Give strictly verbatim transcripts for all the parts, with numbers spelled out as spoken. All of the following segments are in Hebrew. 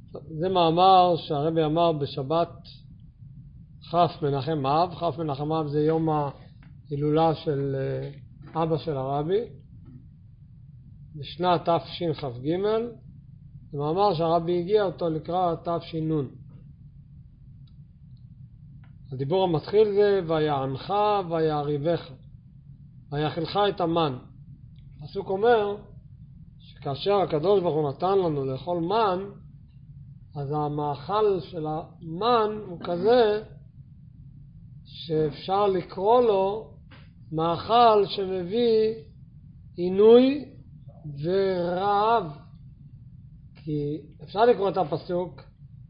זה מאמר שהרבי אמר בשבת כ' מנחם אב. כ' מנחם אב זה יום ההילולה של אבא של הרבי בשנת תשכ"ג. זה מאמר שהרבי הגיע אותו לקראת תש"ן. הדיבור המתחיל זה ויענך ויעריבך ויאכילך את המן. הפסוק אומר שכאשר הקדוש ברוך הוא נתן לנו לאכול מן, אז המאכל של המן הוא כזה שאפשר לקרוא לו מאכל שמביא עינוי ורעב. כי אפשר לקרוא את הפסוק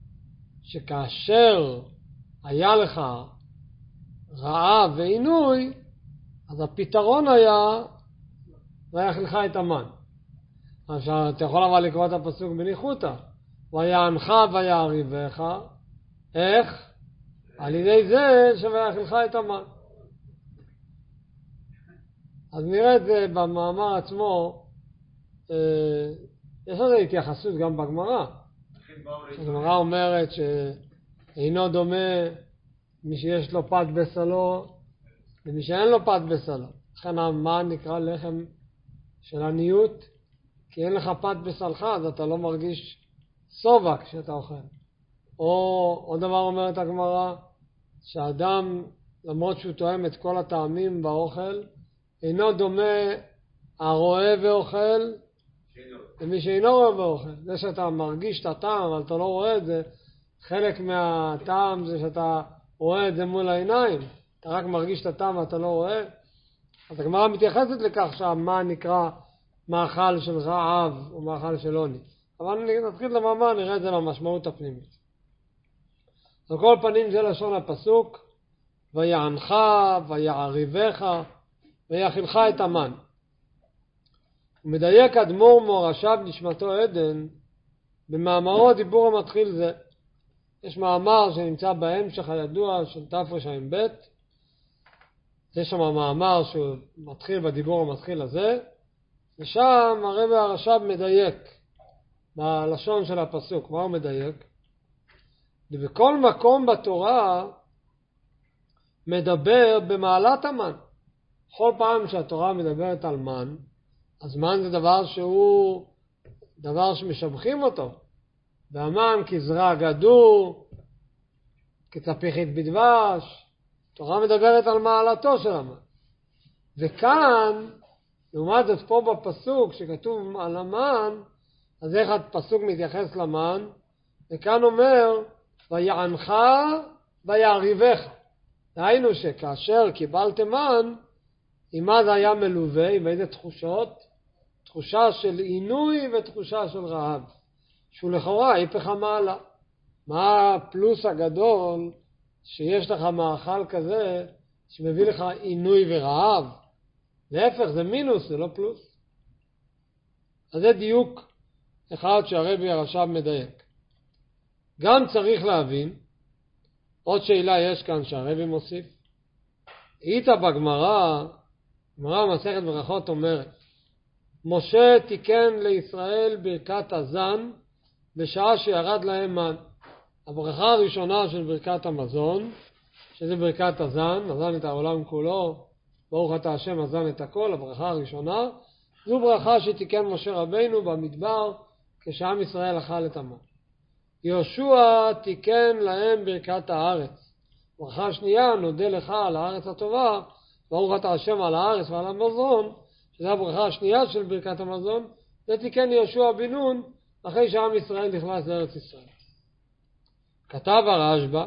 שכאשר היה לך רעב ועינוי, אז הפתרון היה ויאכילך את המן. עכשיו אתה יכול אבל לקרוא את הפסוק בניחותא, ויענך ויעריבך. איך? על ידי זה שויאכילך את המן. אז נראה את זה במאמר עצמו. אה, יש לזה התייחסות גם בגמרא. הגמרא אומרת שאינו דומה מי שיש לו פת בסלו למי שאין לו פת בסלו. לכן המן נקרא לחם של עניות, כי אין לך פת בסלך אז אתה לא מרגיש סובה כשאתה אוכל. או עוד דבר אומרת הגמרא, שהאדם למרות שהוא תואם את כל הטעמים באוכל, אינו דומה הרואה ואוכל למי שאינו רואה ואוכל. זה שאתה מרגיש את הטעם אבל אתה לא רואה את זה, חלק מהטעם זה שאתה רואה את זה מול העיניים, אתה רק מרגיש את הטעם ואתה לא רואה. אז הגמרא מתייחסת לכך שהמן נקרא מאכל של רעב או מאכל של עוני. אבל נתחיל למאמר, נראה את זה במשמעות הפנימית. על כל פנים זה לשון הפסוק, ויענך ויעריבך ויאכילך את המן. הוא מדייק אדמו"ר מורשיו נשמתו עדן במאמרו דיבור המתחיל זה. יש מאמר שנמצא בהמשך הידוע של תרע"ב. יש שם מאמר שהוא מתחיל בדיבור המתחיל הזה, ושם הרבי הרש"ב מדייק בלשון של הפסוק. מה הוא מדייק? ובכל מקום בתורה מדבר במעלת המן. כל פעם שהתורה מדברת על מן, אז מן זה דבר שהוא דבר שמשבחים אותו. והמן כזרע גדור, כצפיחית בדבש. התורה מדברת על מעלתו של המן. וכאן, לעומת זאת פה בפסוק שכתוב על המן, אז איך הפסוק מתייחס למן? וכאן אומר ויענך ויעריבך. דהיינו שכאשר קיבלתם מן, עם מה זה היה מלווה, עם איזה תחושות? תחושה של עינוי ותחושה של רעב, שהוא לכאורה היפך המעלה. מה הפלוס הגדול שיש לך מאכל כזה שמביא לך עינוי ורעב? להפך, זה מינוס, זה לא פלוס. אז זה דיוק אחד שהרבי הרש"ב מדייק. גם צריך להבין, עוד שאלה יש כאן שהרבי מוסיף. איתה בגמרא, גמרא מסכת ברכות אומרת, משה תיקן לישראל ברכת הזן בשעה שירד להם מן. הברכה הראשונה של ברכת המזון, שזה ברכת הזן, הזן את העולם כולו, ברוך אתה השם הזן את הכל, הברכה הראשונה, זו ברכה שתיקן משה רבינו במדבר כשעם ישראל אכל את המן. יהושע תיקן להם ברכת הארץ. ברכה שנייה, נודה לך על הארץ הטובה, ברוך אתה השם על הארץ ועל המזון, שזו הברכה השנייה של ברכת המזון, זה תיקן יהושע בן נון אחרי שעם ישראל נכנס לארץ ישראל. כתב הרשב"א,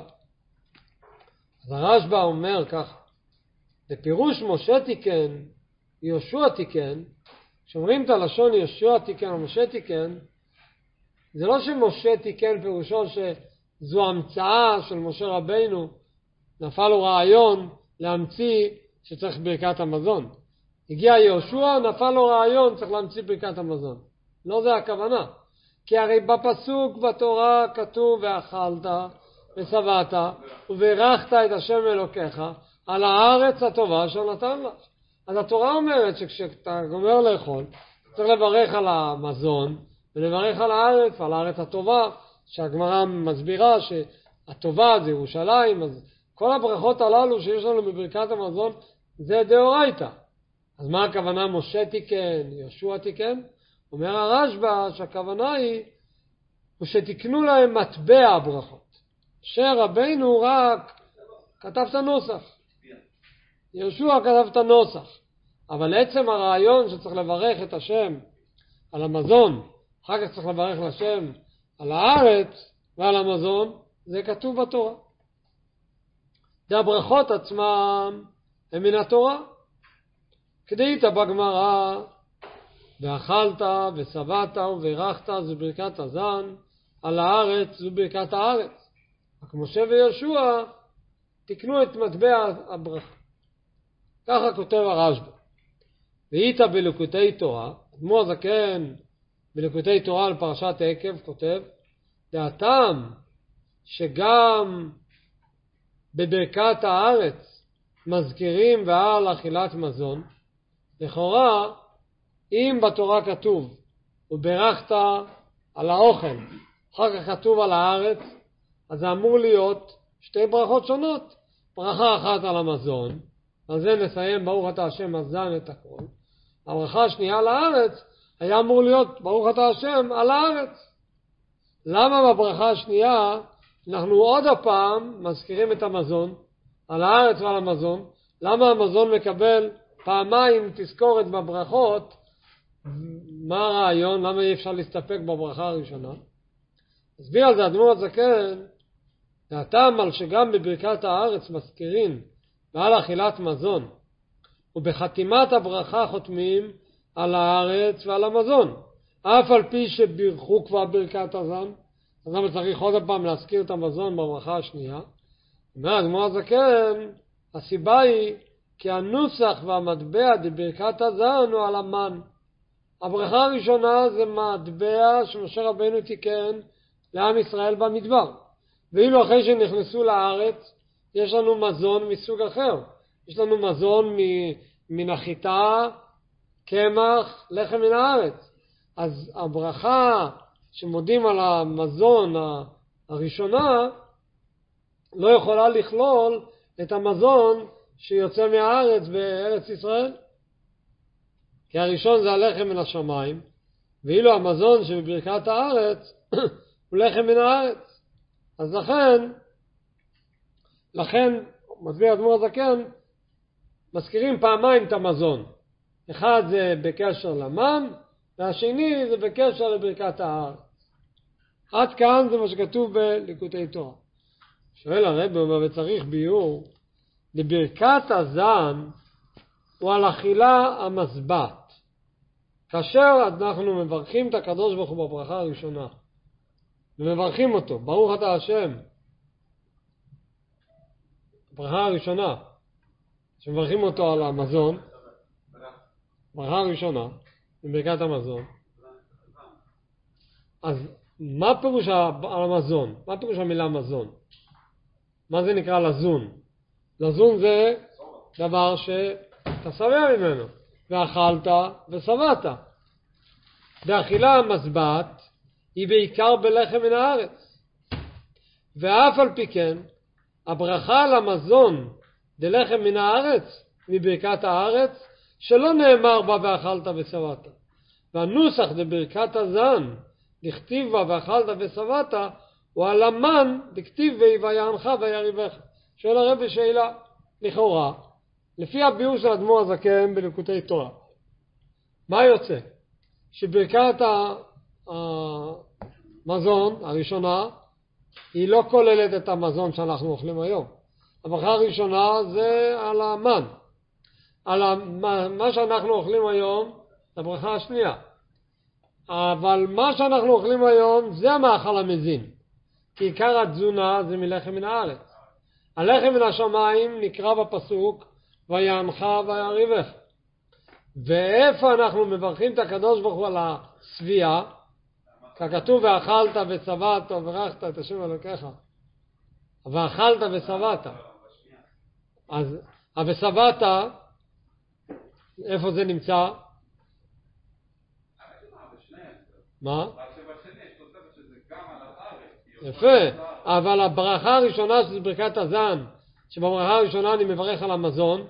אז הרשב"א אומר ככה, בפירוש משה תיקן, יהושע תיקן, כשאומרים את הלשון יהושע תיקן או משה תיקן, זה לא שמשה תיקן פירושו שזו המצאה של משה רבינו, נפל לו רעיון להמציא שצריך ברכת המזון. הגיע יהושע, נפל לו רעיון, צריך להמציא ברכת המזון. לא זה הכוונה. כי הרי בפסוק בתורה כתוב ואכלת ושבעת וברכת את השם אלוקיך על הארץ הטובה שנתן לך. אז התורה אומרת שכשאתה גומר לאכול, צריך לברך על המזון ולברך על הארץ ועל הארץ הטובה שהגמרא מסבירה שהטובה זה ירושלים, אז כל הברכות הללו שיש לנו בברכת המזון זה דאורייתא. אז מה הכוונה משה תיקן, יהושע תיקן? אומר הרשב"א שהכוונה היא שתיקנו להם מטבע הברכות. משה רבינו רק כתב את הנוסח, יהושע כתב את הנוסח, אבל עצם הרעיון שצריך לברך את השם על המזון, אחר כך צריך לברך לשם על הארץ ועל המזון, זה כתוב בתורה. והברכות עצמם הן מן התורה. כדאית בגמרא, ואכלת ושבעת וברכת זו ברכת הזן, על הארץ זו ברכת הארץ. רק משה ויהושע תקנו את מטבע הברכה. ככה כותב הרשב"א. ואית בליקוטי תורה, אדמו"ר הזקן בליקוטי תורה על פרשת עקב כותב, דעתם שגם בברכת הארץ מזכירים ועל אכילת מזון, לכאורה אם בתורה כתוב וברכת על האוכל, אחר כך כתוב על הארץ, אז זה אמור להיות שתי ברכות שונות. ברכה אחת על המזון, על זה נסיים ברוך אתה השם הזן את הכל. הברכה השנייה על הארץ היה אמור להיות ברוך אתה השם על הארץ. למה בברכה השנייה אנחנו עוד הפעם מזכירים את המזון על הארץ ועל המזון? למה המזון מקבל פעמיים תזכורת בברכות? מה הרעיון? למה אי אפשר להסתפק בברכה הראשונה? הסביר על זה אדמו"ר הזקן, והטעם על שגם בברכת הארץ מזכירים ועל אכילת מזון, ובחתימת הברכה חותמים על הארץ ועל המזון, אף על פי שברכו כבר ברכת הזן, אז למה צריך עוד פעם להזכיר את המזון בברכה השנייה? אומר אדמו"ר הזקן, הסיבה היא כי הנוסח והמטבע בברכת הזן הוא על המן. הברכה הראשונה זה מטבע שמשה רבינו תיקן לעם ישראל במדבר, ואילו אחרי שנכנסו לארץ יש לנו מזון מסוג אחר. יש לנו מזון מן החיטה, קמח, לחם מן הארץ. אז הברכה שמודים על המזון הראשונה לא יכולה לכלול את המזון שיוצא מהארץ בארץ ישראל. כי הראשון זה הלחם מן השמיים, ואילו המזון שבברכת הארץ הוא לחם מן הארץ. אז לכן, לכן, מסביר אדמו"ר הזקן, מזכירים פעמיים את המזון. אחד זה בקשר למן, והשני זה בקשר לברכת הארץ. עד כאן זה מה שכתוב בליקוטי תורה. שואל הרב, אומר, וצריך ביור, לברכת הזן הוא על אכילה המזבט. כאשר אנחנו מברכים את הקדוש ברוך הוא בברכה הראשונה, ומברכים אותו, ברוך אתה השם, הברכה הראשונה, שמברכים אותו על המזון, ברכה הראשונה, בברכת המזון, אז מה פירוש על המזון? מה פירוש המילה מזון? מה זה נקרא לזון? לזון זה דבר שאתה שבע ממנו, ואכלת ושבעת. והאכילה המזבט היא בעיקר בלחם מן הארץ. ואף על פי כן, הברכה על המזון דלחם מן הארץ, מברכת הארץ, שלא נאמר בה ואכלת ושבעת. והנוסח דברכת הזן, דכתיב בה ואכלת ושבעת, הוא על המן, דכתיב בה ויענך ויריבך. שואל הרב בשאלה, לכאורה, לפי הביאור של אדמו"ר הזקן בליקוטי תורה, מה יוצא? שברכת המזון הראשונה היא לא כוללת את המזון שאנחנו אוכלים היום. הברכה הראשונה זה על המן. על מה שאנחנו אוכלים היום זה הברכה השנייה. אבל מה שאנחנו אוכלים היום זה המאכל המזין. כי עיקר התזונה זה מלחם מן הארץ. הלחם מן השמיים נקרא בפסוק ויענך ויריבך. ואיפה אנחנו מברכים את הקדוש ברוך הוא על השביעה? ככתוב ואכלת ושבעת וברכת את השם אלוקיך. ואכלת ושבעת. אז ושבעת, איפה זה נמצא? מה? יפה, אבל הברכה הראשונה שזה ברכת הזן, שבברכה הראשונה אני מברך על המזון,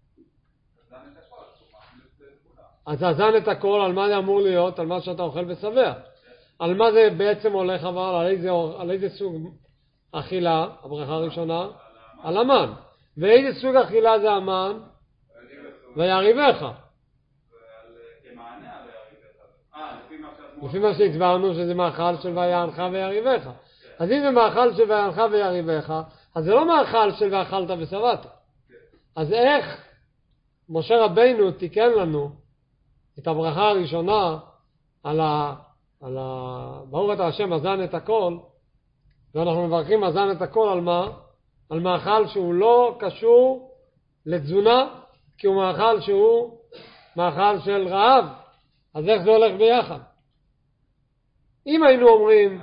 אז הזן את הכל, על מה זה אמור להיות? על מה שאתה אוכל ושבע. על מה זה בעצם הולך אבל? על איזה, על איזה סוג אכילה, הברכה הראשונה? על המן. ואיזה סוג אכילה זה המן? ויריבך. לפי מה שהצבענו שזה מאכל של ויענך ויריבך. אז אם זה מאכל של ויענך ויריבך, אז זה לא מאכל של ואכלת ושבעת. אז איך משה רבינו תיקן לנו את הברכה הראשונה על ה... על ה... ברוך אתה השם הזן את הכל, ואנחנו מברכים הזן את הכל על מה? על מאכל שהוא לא קשור לתזונה, כי הוא מאכל שהוא מאכל של רעב. אז איך זה הולך ביחד? אם היינו אומרים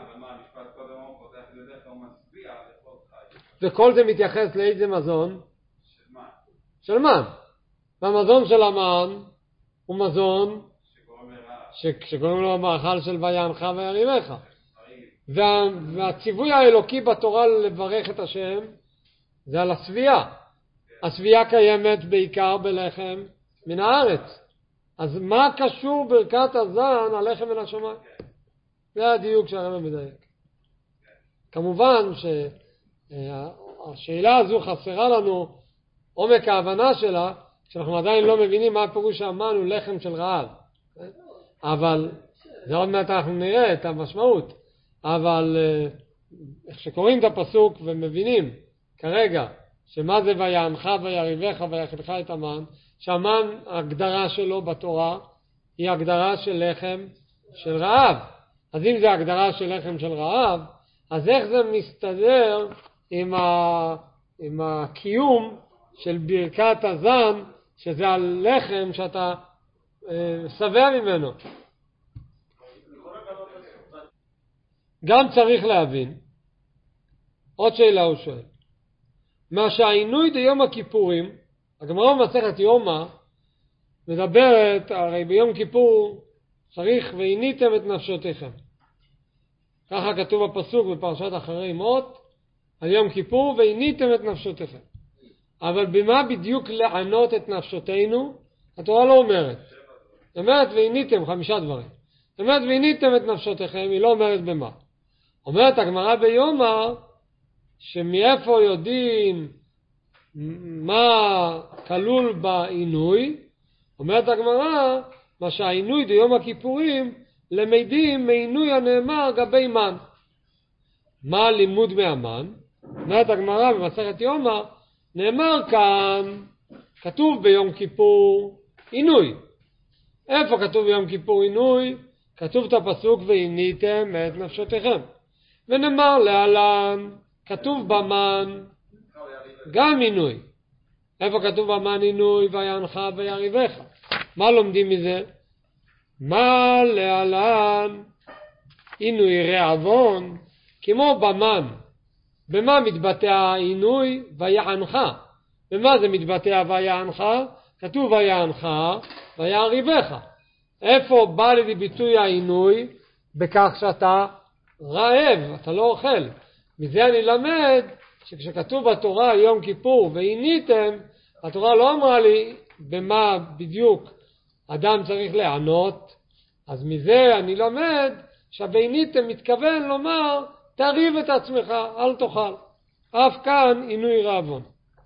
וכל זה מתייחס לאיזה מזון? של מן. והמזון של המן הוא מזון שקוראים לו המאכל של ויענך ויריבך. וה, והציווי האלוקי בתורה לברך את השם זה על הסבייה. הסבייה קיימת בעיקר בלחם מן הארץ. אז מה קשור ברכת הזן על לחם מן השמיים? זה הדיוק שהרב מדייק. כמובן שהשאלה הזו חסרה לנו עומק ההבנה שלה, שאנחנו עדיין לא מבינים מה הפירוש שהמן הוא לחם של רעב. אבל זה עוד מעט אנחנו נראה את המשמעות. אבל איך שקוראים את הפסוק ומבינים כרגע שמה זה ויענך ויריבך ויאכלך את המן, שהמן ההגדרה שלו בתורה היא הגדרה של לחם של רעב. אז אם זה הגדרה של לחם של רעב, אז איך זה מסתדר עם, ה... עם הקיום של ברכת הזן, שזה הלחם שאתה אה, שבע ממנו. גם צריך להבין, עוד שאלה הוא שואל, מה שהעינוי דיום הכיפורים, הגמרא במסכת יומא מדברת, הרי ביום כיפור צריך ועיניתם את נפשותיכם. ככה כתוב בפסוק בפרשת אחרי מות, על יום כיפור ועיניתם את נפשותיכם. אבל במה בדיוק לענות את נפשותינו? התורה לא אומרת. היא אומרת ועיניתם חמישה דברים. היא אומרת ועיניתם את נפשותיכם, היא לא אומרת במה. אומרת הגמרא ביומא, שמאיפה יודעים מה כלול בעינוי, אומרת הגמרא, מה שהעינוי דיום הכיפורים למדים מעינוי הנאמר גבי מן. מה לימוד מהמן? אומרת הגמרא במסכת יומא, נאמר כאן, כתוב ביום כיפור עינוי. איפה כתוב ביום כיפור עינוי? כתוב את הפסוק ועיניתם את נפשותיכם. ונאמר להלן, כתוב במן גם עינוי. איפה כתוב במן עינוי? ויענך ויריבך. מה לומדים מזה? מה להלן עינוי רעבון כמו במן. במה מתבטא העינוי? ויענך. במה זה מתבטא ויענך? כתוב ויענך ויריבך. איפה בא לידי ביטוי העינוי? בכך שאתה רעב, אתה לא אוכל. מזה אני למד שכשכתוב בתורה יום כיפור ועיניתם, התורה לא אמרה לי במה בדיוק אדם צריך לענות. אז מזה אני למד שהבעיניתם מתכוון לומר תריב את עצמך, אל תאכל. אף כאן עינוי רעבון.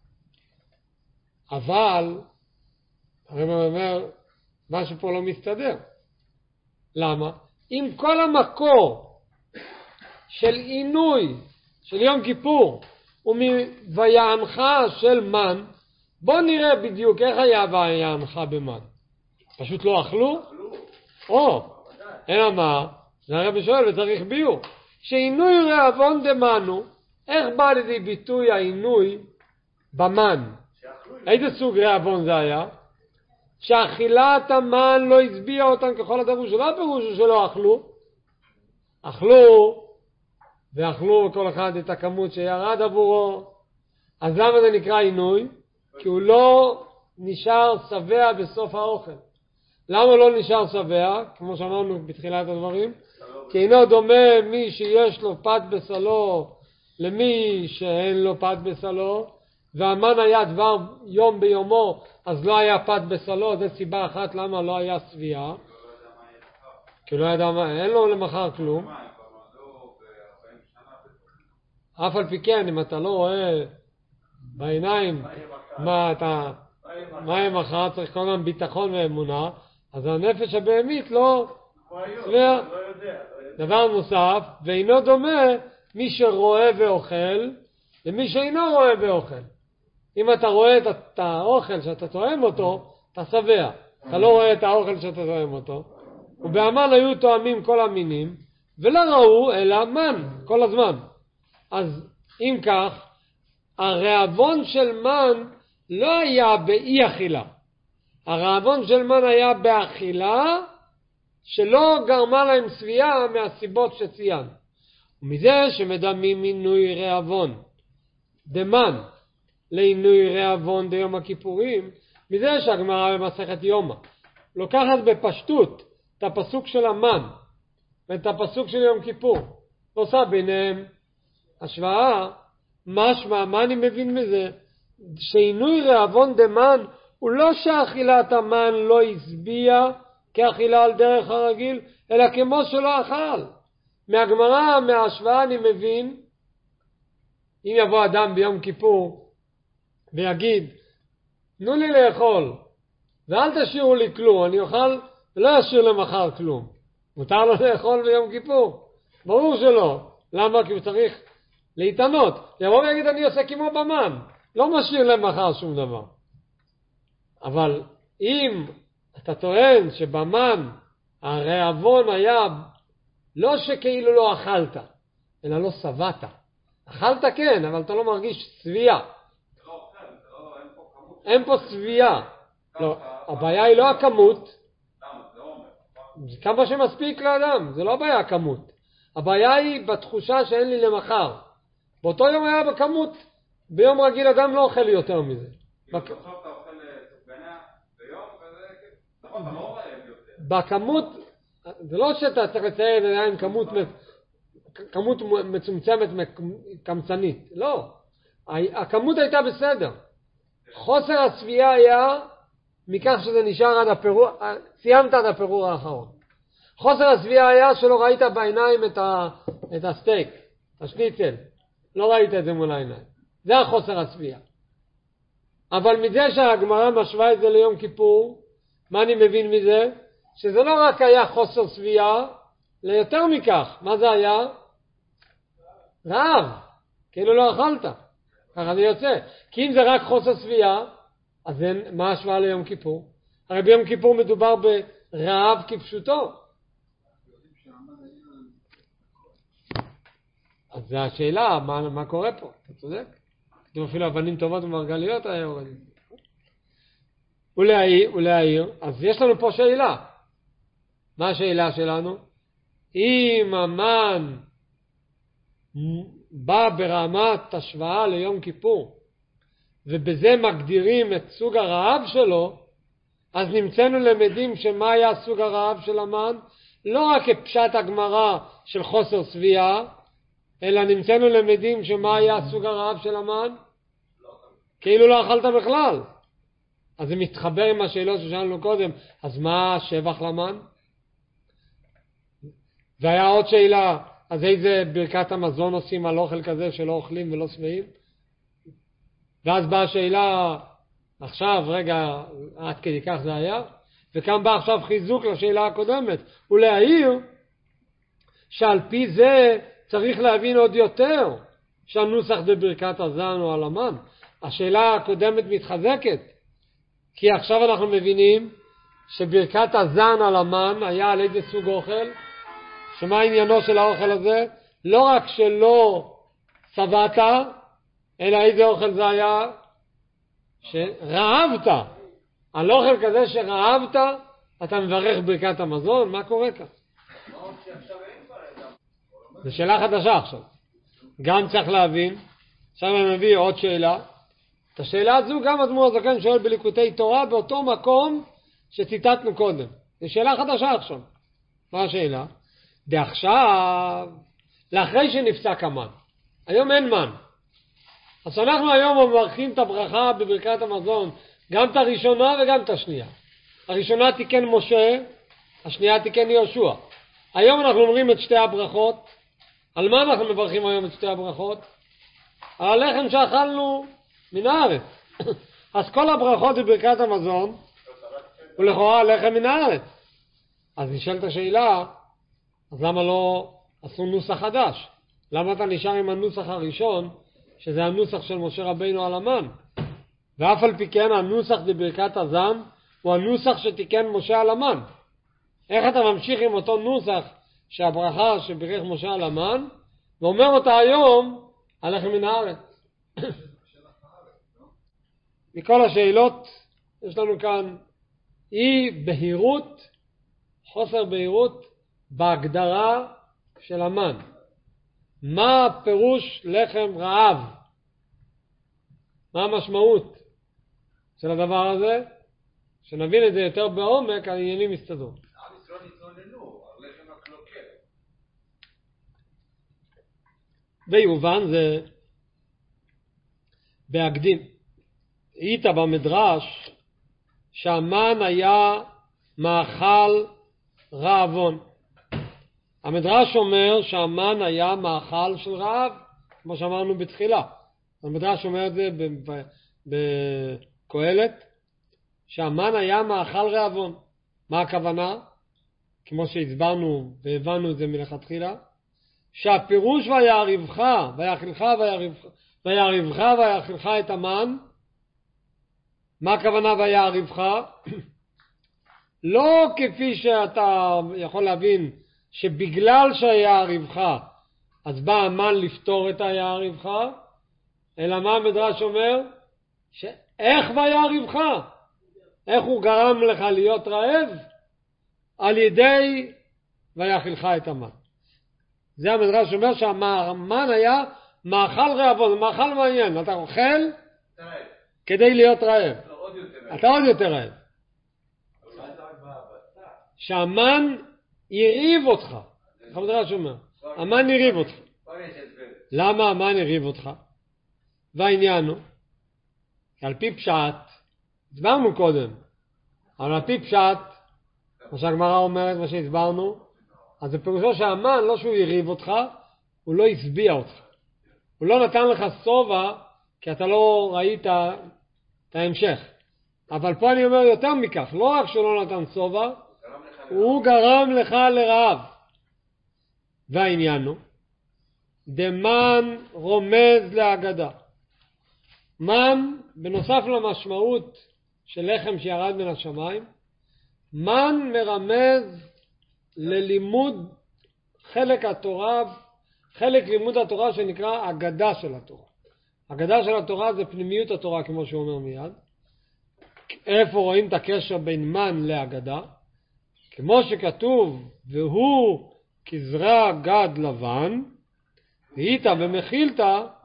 אבל הרב אומר משהו פה לא מסתדר. למה? אם כל המקור של עינוי של יום כיפור ומויענך של מן, בוא נראה בדיוק איך היה ויענך במן. פשוט לא אכלו? או, אין מה, זה הרב שואל וצריך ביור. שעינוי רעבון דמנו, איך בא לידי ביטוי העינוי במן? איזה סוג רעבון זה היה? שאכילת המן לא הסביע אותם ככל הדרוש. לא הפירוש שלא אכלו. אכלו, ואכלו כל אחד את הכמות שירד עבורו. אז למה זה נקרא עינוי? כי הוא לא נשאר שבע בסוף האוכל. למה לא נשאר שבע? כמו שאמרנו בתחילת הדברים. כי אינו דומה מי שיש לו פת בסלו למי שאין לו פת בסלו, והמן היה דבר יום ביומו, אז לא היה פת בסלו. זו סיבה אחת למה לא היה סביעה, כי לא ידע מה, אין לו למחר כלום. אף על פי כן, אם אתה לא רואה בעיניים מה אתה, מה עם מחר, צריך כל הזמן ביטחון ואמונה, אז הנפש הבהמית לא סביעה. דבר נוסף, ואינו דומה מי שרואה ואוכל למי שאינו רואה ואוכל. אם אתה רואה את האוכל שאתה תואם אותו, אתה שבע. אתה לא רואה את האוכל שאתה תואם אותו. ובהמן היו תואמים כל המינים, ולא ראו אלא מן כל הזמן. אז אם כך, הרעבון של מן לא היה באי אכילה. הרעבון של מן היה באכילה שלא גרמה להם סביעה מהסיבות שציין. ומזה שמדמים מינוי רעבון דמן לעינוי רעבון דיום הכיפורים, מזה שהגמרא במסכת יומא לוקחת בפשטות את הפסוק של המן ואת הפסוק של יום כיפור, ועושה ביניהם השוואה. משמע, מה אני מבין מזה? שעינוי רעבון דמן הוא לא שאכילת המן לא הסביע כאכילה על דרך הרגיל, אלא כמו שלא אכל. מהגמרא, מההשוואה אני מבין, אם יבוא אדם ביום כיפור ויגיד, תנו לי לאכול ואל תשאירו לי כלום, אני אוכל ולא אשאיר למחר כלום, מותר לו לאכול ביום כיפור? ברור שלא. למה? כי הוא צריך להתענות. יבוא ויגיד, אני עושה כמו במן, לא משאיר למחר שום דבר. אבל אם אתה טוען שבמן הרעבון היה לא שכאילו לא אכלת, אלא לא שבעת. אכלת כן, אבל אתה לא מרגיש סביעה. אין פה סביעה. לא, הבעיה היא לא הכמות. זה כמה שמספיק לאדם, זה לא הבעיה הכמות. הבעיה היא בתחושה שאין לי למחר. באותו יום היה בכמות, ביום רגיל אדם לא אוכל יותר מזה. בכמות, זה לא שאתה צריך לציין עם כמות, כמות מצומצמת קמצנית, לא. הכמות הייתה בסדר. חוסר הסביעה היה מכך שזה נשאר עד הפירור, סיימת עד הפירור האחרון. חוסר הסביעה היה שלא ראית בעיניים את, ה, את הסטייק, השניצל. לא ראית את זה מול העיניים. זה החוסר הסביעה. אבל מזה שהגמרא משווה את זה ליום כיפור, מה אני מבין מזה? שזה לא רק היה חוסר סביעה, ליותר מכך. מה זה היה? רעב. כאילו לא אכלת. ככה זה יוצא. כי אם זה רק חוסר סביעה, אז אין, מה השוואה ליום כיפור? הרי ביום כיפור מדובר ברעב כפשוטו. אז זה השאלה, מה, מה קורה פה? אתה צודק? כתוב אפילו אבנים טובות ומרגליות היה יורד. ולהעיר, ולהעיר, אז יש לנו פה שאלה. מה השאלה שלנו? אם המן בא ברמת השוואה ליום כיפור, ובזה מגדירים את סוג הרעב שלו, אז נמצאנו למדים שמה היה סוג הרעב של המן? לא רק כפשט הגמרא של חוסר סביעה, אלא נמצאנו למדים שמה היה סוג הרעב של המן? כאילו לא אכלת בכלל. אז זה מתחבר עם השאלות ששאלנו קודם, אז מה השבח למן? והיה עוד שאלה, אז איזה ברכת המזון עושים על אוכל כזה שלא אוכלים ולא שבעים? ואז באה השאלה, עכשיו, רגע, עד כדי כך זה היה, וכאן בא עכשיו חיזוק לשאלה הקודמת, ולהעיר שעל פי זה צריך להבין עוד יותר שהנוסח בברכת הזן הוא על המן. השאלה הקודמת מתחזקת, כי עכשיו אנחנו מבינים שברכת הזן על המן היה על איזה סוג אוכל, שמה עניינו של האוכל הזה? לא רק שלא שבעת, אלא איזה אוכל זה היה? שרעבת. על אוכל כזה שרעבת, אתה מברך ברכת המזון, מה קורה כאן? זו שאלה חדשה עכשיו. גם צריך להבין, עכשיו אני מביא עוד שאלה. את השאלה הזו גם אדמו"ר הזקן שואל בליקוטי תורה באותו מקום שציטטנו קודם. זו שאלה חדשה עכשיו. מה השאלה? דעכשיו, לאחרי שנפסק המן. היום אין מן. אז אנחנו היום מברכים את הברכה בברכת המזון, גם את הראשונה וגם את השנייה. הראשונה תיקן משה, השנייה תיקן יהושע. היום אנחנו אומרים את שתי הברכות. על מה אנחנו מברכים היום את שתי הברכות? על הלחם שאכלנו מן הארץ. אז כל הברכות בברכת המזון הוא לכאורה לחם מן הארץ. אז נשאלת השאלה, אז למה לא עשו נוסח חדש? למה אתה נשאר עם הנוסח הראשון, שזה הנוסח של משה רבינו על המן? ואף על פי כן הנוסח בברכת הזן הוא הנוסח שתיקן משה על המן. איך אתה ממשיך עם אותו נוסח שהברכה שברך משה על המן, ואומר אותה היום על לחם מן הארץ? מכל השאלות יש לנו כאן אי בהירות, חוסר בהירות בהגדרה של המן. מה פירוש לחם רעב? מה המשמעות של הדבר הזה? שנבין את זה יותר בעומק, העניינים יסתדרו. עם ישראל התלוננו על לחם הקלוקל. ויובן זה בהקדים. היית במדרש שהמן היה מאכל רעבון. המדרש אומר שהמן היה מאכל של רעב, כמו שאמרנו בתחילה. המדרש אומר את זה בקהלת, שהמן היה מאכל רעבון. מה הכוונה? כמו שהסברנו והבנו את זה מלכתחילה, שהפירוש ויערבך, ויאכילך ויערבך ויאכילך את המן. מה הכוונה ויערבך? לא כפי שאתה יכול להבין שבגלל שיערבך אז בא המן לפתור את היערבך, אלא מה המדרש אומר? שאיך ויערבך? איך הוא גרם לך להיות רעב? על ידי ויאכילך את המן. זה המדרש אומר שהמן היה מאכל רעבון, מאכל מעניין. אתה אוכל כדי להיות רעב. אתה עוד יותר רעב. שהמן יריב אותך. המדרש אומר, המן יריב אותך. למה המן יריב אותך? והעניין הוא, על פי פשט, הסברנו קודם, אבל על פי פשט, מה שהגמרא אומרת, מה שהסברנו, אז זה פירושו שהמן, לא שהוא יריב אותך, הוא לא הסביע אותך. הוא לא נתן לך סובה, כי אתה לא ראית את ההמשך. אבל פה אני אומר יותר מכך, לא רק שהוא לא נתן סובה, הוא גרם לך לרעב. והעניין הוא, דמן רומז להגדה. מן, בנוסף למשמעות של לחם שירד מן השמיים, מן מרמז ללימוד חלק התורה, חלק לימוד התורה שנקרא אגדה של התורה. אגדה של התורה זה פנימיות התורה, כמו שהוא אומר מיד. איפה רואים את הקשר בין מן לאגדה? כמו שכתוב, והוא כזרע גד לבן, והיית במחילת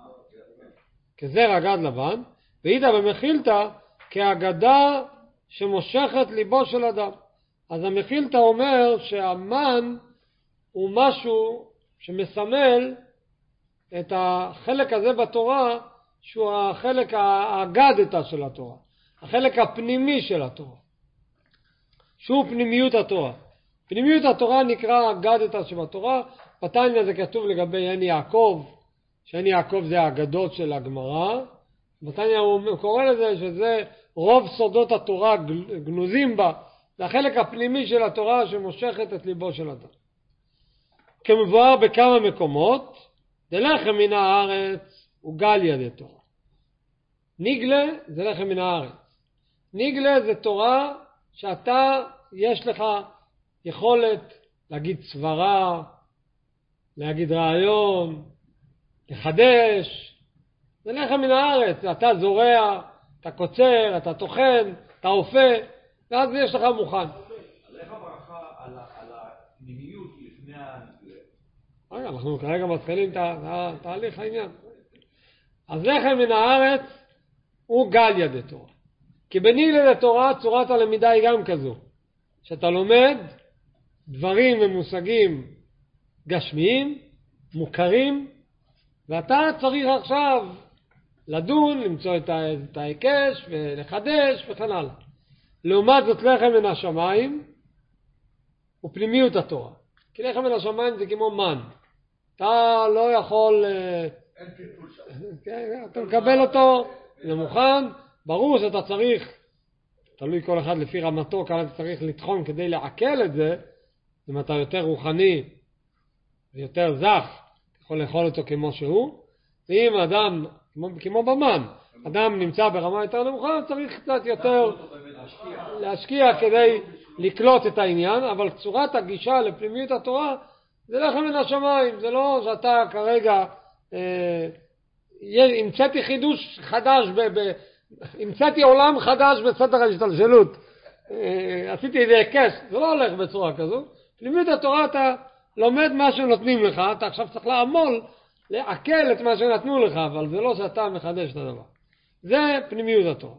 כזרע גד לבן, והיית במחילת כאגדה שמושכת ליבו של אדם. אז המחילת אומר שהמן הוא משהו שמסמל את החלק הזה בתורה, שהוא החלק האגדתה של התורה, החלק הפנימי של התורה, שהוא פנימיות התורה. פנימיות התורה נקרא אגדתה שבתורה. בתניא זה כתוב לגבי עין יעקב, שעין יעקב זה האגדות של הגמרא. בתניא הוא קורא לזה שזה רוב סודות התורה גנוזים בה, זה החלק הפנימי של התורה שמושכת את ליבו של אדם. כמבואר בכמה מקומות, דלחם מן הארץ הוא גליה דתורה. ניגלה זה לחם מן הארץ. ניגלה זה תורה שאתה יש לך יכולת להגיד סברה, להגיד רעיון, לחדש. זה לחם מן הארץ, אתה זורע, אתה קוצר, אתה טוחן, אתה אופה, ואז יש לך מוכן. אז איך הברכה על הפנימיות לפני הנגלה? אנחנו כרגע מתחילים את תהליך העניין. אז לחם מן הארץ הוא גליה דתורה. כי בניגלה דתורה צורת הלמידה היא גם כזו, שאתה לומד דברים ומושגים גשמיים, מוכרים, ואתה צריך עכשיו לדון, למצוא את ההיקש ולחדש וכן הלאה. לעומת זאת לחם מן השמיים הוא פנימיות התורה. כי לחם מן השמיים זה כמו מן. אתה לא יכול... אין פלפול שם. כן, אתה מקבל אותו, זה מוכן, ברור שאתה צריך, תלוי כל אחד לפי רמתו, כמה אתה צריך לטחון כדי לעכל את זה, אם אתה יותר רוחני ויותר זך, אתה יכול לאכול אותו כמו שהוא, ואם אדם, כמו, כמו במן, אדם נמצא ברמה יותר נמוכה, צריך קצת יותר להשקיע כדי לקלוט את העניין, אבל צורת הגישה לפנימיות התורה זה לחם מן השמיים, זה לא שאתה כרגע אה, המצאתי חידוש חדש, ב, ב, המצאתי עולם חדש בסדר ההשתלשלות, אה, עשיתי איזה היקש, זה לא הולך בצורה כזו. פנימיות התורה אתה לומד מה שנותנים לך, אתה עכשיו צריך לעמול, לעכל את מה שנתנו לך, אבל זה לא שאתה מחדש את הדבר. זה פנימיות התורה.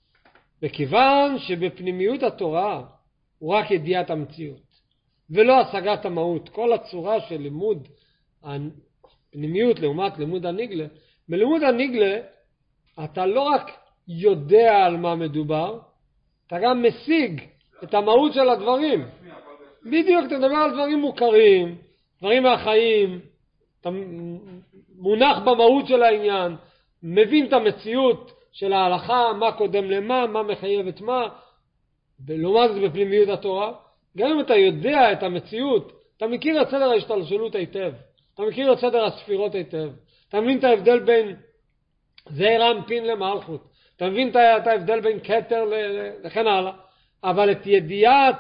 וכיוון שבפנימיות התורה הוא רק ידיעת המציאות, ולא השגת המהות, כל הצורה של לימוד הפנימיות לעומת לימוד הניגלה, בלימוד הניגלה אתה לא רק יודע על מה מדובר, אתה גם משיג את המהות של הדברים. בדיוק, אתה מדבר על דברים מוכרים, דברים מהחיים, אתה מונח במהות של העניין, מבין את המציאות של ההלכה, מה קודם למה, מה מחייב את מה, ולעומת זה בפנימיות התורה. גם אם אתה יודע את המציאות, אתה מכיר את סדר ההשתלשלות היטב, אתה מכיר את סדר הספירות היטב, אתה מבין את ההבדל בין זעיר אנפין למלכות, אתה מבין את ההבדל בין כתר וכן הלאה, אבל את ידיעת,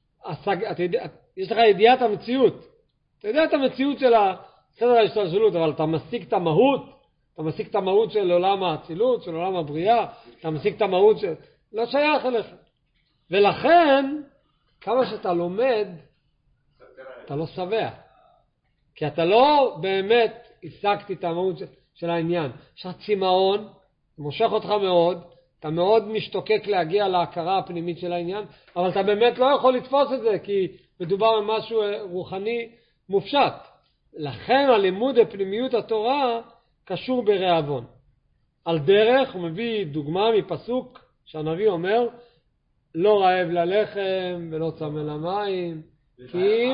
יש לך ידיעת המציאות, אתה יודע את המציאות של סדר ההשתלשלות, אבל אתה משיג את המהות, אתה משיג את המהות של עולם האצילות, של עולם הבריאה, אתה משיג את המהות של... לא שייך אליך. ולכן, כמה שאתה לומד, אתה לא שבע. כי אתה לא באמת השגתי את המהות של העניין. יש לך צמאון, מושך אותך מאוד, אתה מאוד משתוקק להגיע להכרה הפנימית של העניין, אבל אתה באמת לא יכול לתפוס את זה, כי מדובר במשהו רוחני מופשט. לכן הלימוד בפנימיות התורה קשור ברעבון. על דרך הוא מביא דוגמה מפסוק שהנביא אומר, לא רעב ללחם ולא צמא למים, כי אם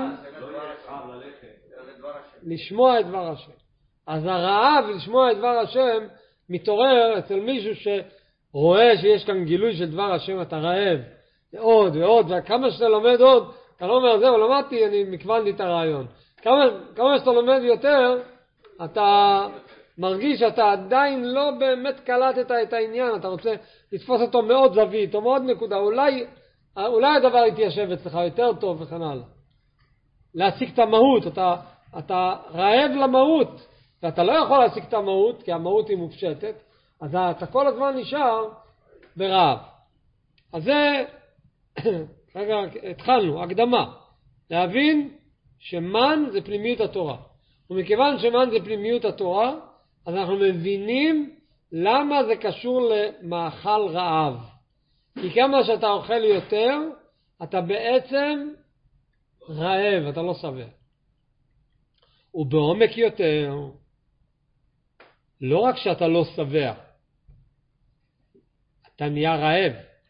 לשמוע את דבר השם. אז הרעב לשמוע את דבר השם מתעורר אצל מישהו שרואה שיש כאן גילוי של דבר השם, אתה רעב עוד ועוד, וכמה שאתה לומד עוד, אתה לא אומר זהו, למדתי, אני מכוונתי את הרעיון. כמה, כמה שאתה לומד יותר, אתה מרגיש שאתה עדיין לא באמת קלטת את העניין, אתה רוצה לתפוס אותו מאוד זווית או מאוד נקודה, אולי, אולי הדבר יתיישב אצלך יותר טוב וכן הלאה. להשיג את המהות, אתה, אתה רעב למהות, ואתה לא יכול להשיג את המהות, כי המהות היא מופשטת, אז אתה כל הזמן נשאר ברעב. אז זה, רגע, התחלנו, הקדמה, להבין שמן זה פנימיות התורה. ומכיוון שמן זה פנימיות התורה, אז אנחנו מבינים למה זה קשור למאכל רעב. כי כמה שאתה אוכל יותר, אתה בעצם רעב, אתה לא שבע. ובעומק יותר, לא רק שאתה לא שבע, אתה נהיה רעב.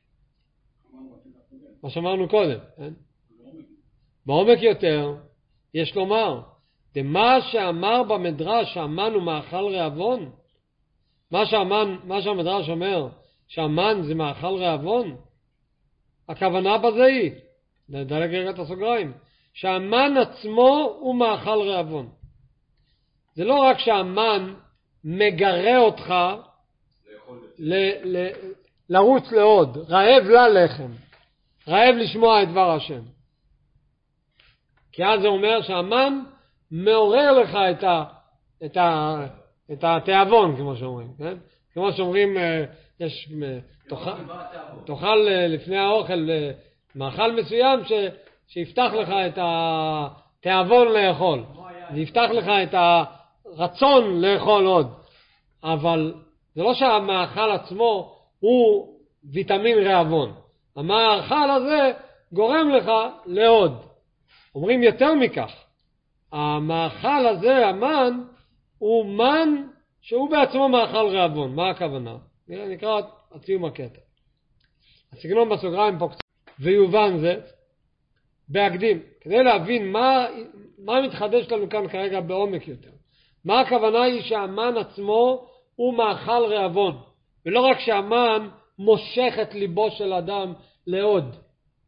מה שאמרנו קודם. כן? בעומק יותר, יש לומר, דמה שאמר במדרש שהמן הוא מאכל רעבון, מה שהמן, מה שהמדרש אומר שהמן זה מאכל רעבון, הכוונה בזה היא, נדלג רגע את הסוגריים, שהמן עצמו הוא מאכל רעבון. זה לא רק שהמן מגרה אותך ל- ל- לרוץ לעוד, רעב ללחם, רעב לשמוע את דבר השם. כי אז זה אומר שהמן מעורר לך את ה את ה את התיאבון, כמו שאומרים, כן? כמו שאומרים, יש תאכל, תאכל לפני האוכל מאכל מסוים ש, שיפתח לך את התיאבון לאכול, זה יפתח לך את הרצון לאכול עוד, אבל זה לא שהמאכל עצמו הוא ויטמין רעבון, המאכל הזה גורם לך לעוד. אומרים יותר מכך, המאכל הזה, המן, הוא מן שהוא בעצמו מאכל רעבון. מה הכוונה? נקרא הציום הקטע. הסגנון בסוגריים פה קצת. ויובן זה, בהקדים, כדי להבין מה, מה מתחדש לנו כאן כרגע בעומק יותר. מה הכוונה היא שהמן עצמו הוא מאכל רעבון, ולא רק שהמן מושך את ליבו של אדם לעוד.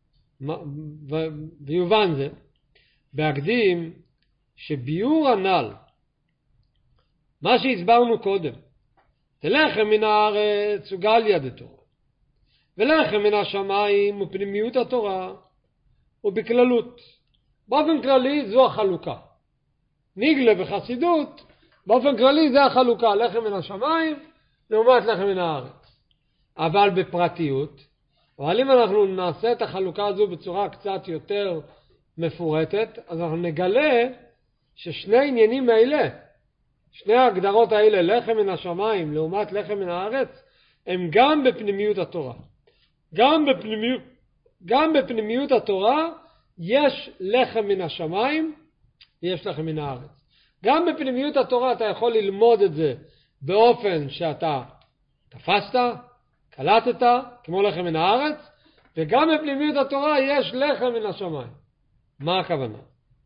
ויובן זה, בהקדים, שביור הנ"ל, מה שהסברנו קודם, זה לחם מן הארץ הוא גליה דתורה, ולחם מן השמיים הוא פנימיות התורה, ובכללות. באופן כללי זו החלוקה. ניגלה בחסידות, באופן כללי זה החלוקה, לחם מן השמיים לעומת לחם מן הארץ. אבל בפרטיות, אבל אם אנחנו נעשה את החלוקה הזו בצורה קצת יותר מפורטת, אז אנחנו נגלה ששני עניינים האלה, שני ההגדרות האלה, לחם מן השמיים לעומת לחם מן הארץ, הם גם בפנימיות התורה. גם בפנימיות, גם בפנימיות התורה יש לחם מן השמיים ויש לחם מן הארץ. גם בפנימיות התורה אתה יכול ללמוד את זה באופן שאתה תפסת, קלטת, כמו לחם מן הארץ, וגם בפנימיות התורה יש לחם מן השמיים. מה הכוונה?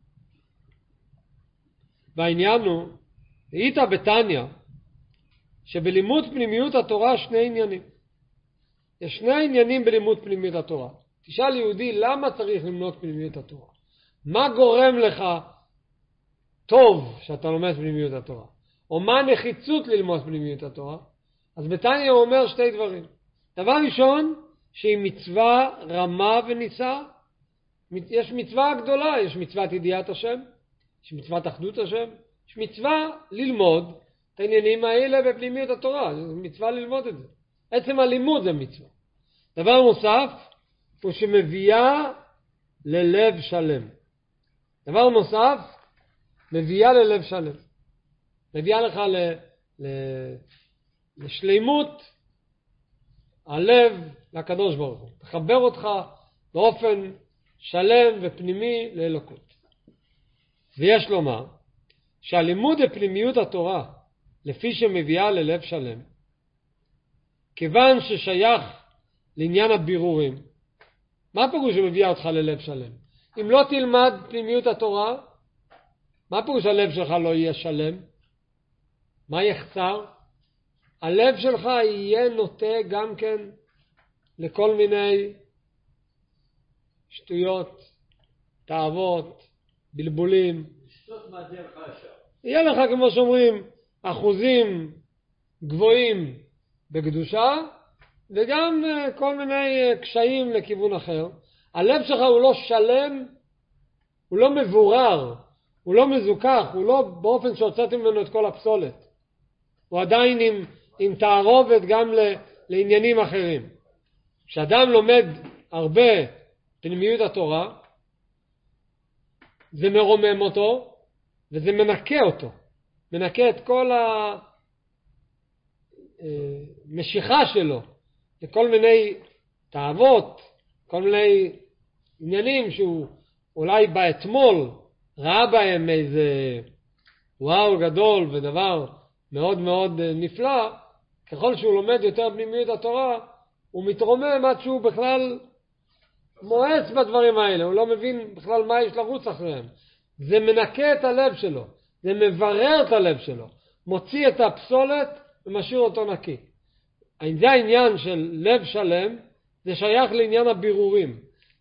והעניין הוא, ראית בתניא, שבלימוד פנימיות התורה שני עניינים. יש שני עניינים בלימוד פנימיות התורה. תשאל יהודי, למה צריך ללמוד פנימיות התורה? מה גורם לך טוב שאתה לומד פנימיות התורה? או מה נחיצות ללמוד פנימיות התורה? אז בתניא הוא אומר שתי דברים. דבר ראשון, שהיא מצווה רמה וניסה. יש מצווה גדולה, יש מצוות ידיעת השם, יש מצוות אחדות השם, יש מצווה ללמוד את העניינים האלה בפנימיות התורה. זה מצווה ללמוד את זה. עצם הלימוד זה מצווה. דבר נוסף, הוא שמביאה ללב שלם. דבר נוסף, מביאה ללב שלם. מביאה לך ל, ל, לשלימות הלב לקדוש ברוך הוא. תחבר אותך באופן שלם ופנימי לאלוקות. ויש לומר שהלימוד בפנימיות התורה, לפי שמביאה ללב שלם, כיוון ששייך לעניין הבירורים, מה פירוש שמביאה אותך ללב שלם? אם לא תלמד פנימיות התורה, מה פירוש הלב שלך לא יהיה שלם? מה יחצר? הלב שלך יהיה נוטה גם כן לכל מיני שטויות, תאוות, בלבולים. יהיה לך, כמו שאומרים, אחוזים גבוהים בקדושה, וגם כל מיני קשיים לכיוון אחר. הלב שלך הוא לא שלם, הוא לא מבורר, הוא לא מזוכח, הוא לא באופן שהוצאתם ממנו את כל הפסולת. הוא עדיין עם, עם תערובת גם ל, לעניינים אחרים. כשאדם לומד הרבה פנימיות התורה, זה מרומם אותו, וזה מנקה אותו. מנקה את כל המשיכה שלו, לכל מיני תאוות, כל מיני עניינים שהוא אולי באתמול ראה בהם איזה וואו גדול ודבר מאוד מאוד נפלא. ככל שהוא לומד יותר פנימיות התורה, הוא מתרומם עד שהוא בכלל מואץ בדברים האלה, הוא לא מבין בכלל מה יש לרוץ אחריהם. זה מנקה את הלב שלו, זה מברר את הלב שלו, מוציא את הפסולת ומשאיר אותו נקי. זה העניין של לב שלם, זה שייך לעניין הבירורים.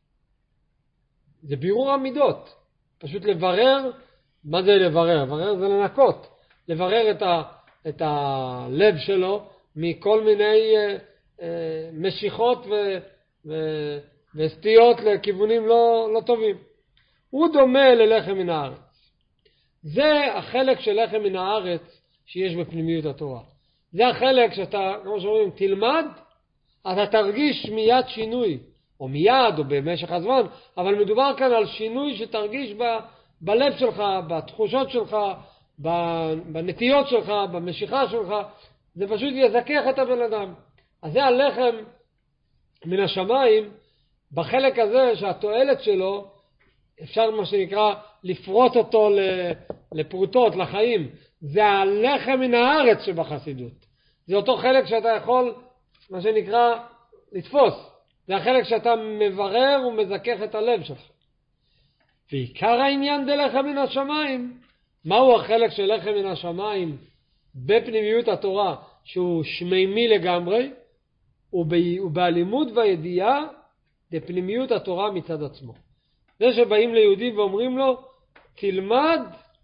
זה בירור המידות, פשוט לברר. מה זה לברר? לברר זה לנקות, לברר את, ה, את הלב שלו מכל מיני אה, אה, משיכות ו, ו, וסטיות לכיוונים לא, לא טובים. הוא דומה ללחם מן הארץ. זה החלק של לחם מן הארץ שיש בפנימיות התורה. זה החלק שאתה, כמו שאומרים, תלמד, אתה תרגיש מיד שינוי, או מיד, או במשך הזמן, אבל מדובר כאן על שינוי שתרגיש ב, בלב שלך, בתחושות שלך, בנטיות שלך, במשיכה שלך. זה פשוט יזכח את הבן אדם. אז זה הלחם מן השמיים, בחלק הזה שהתועלת שלו אפשר מה שנקרא לפרוט אותו לפרוטות, לחיים. זה הלחם מן הארץ שבחסידות. זה אותו חלק שאתה יכול, מה שנקרא, לתפוס. זה החלק שאתה מברר ומזכך את הלב שלך. ועיקר העניין זה לחם מן השמיים. מהו החלק של לחם מן השמיים בפנימיות התורה, שהוא שמימי לגמרי, ובלימוד והידיעה בפנימיות התורה מצד עצמו. זה שבאים ליהודי ואומרים לו, תלמד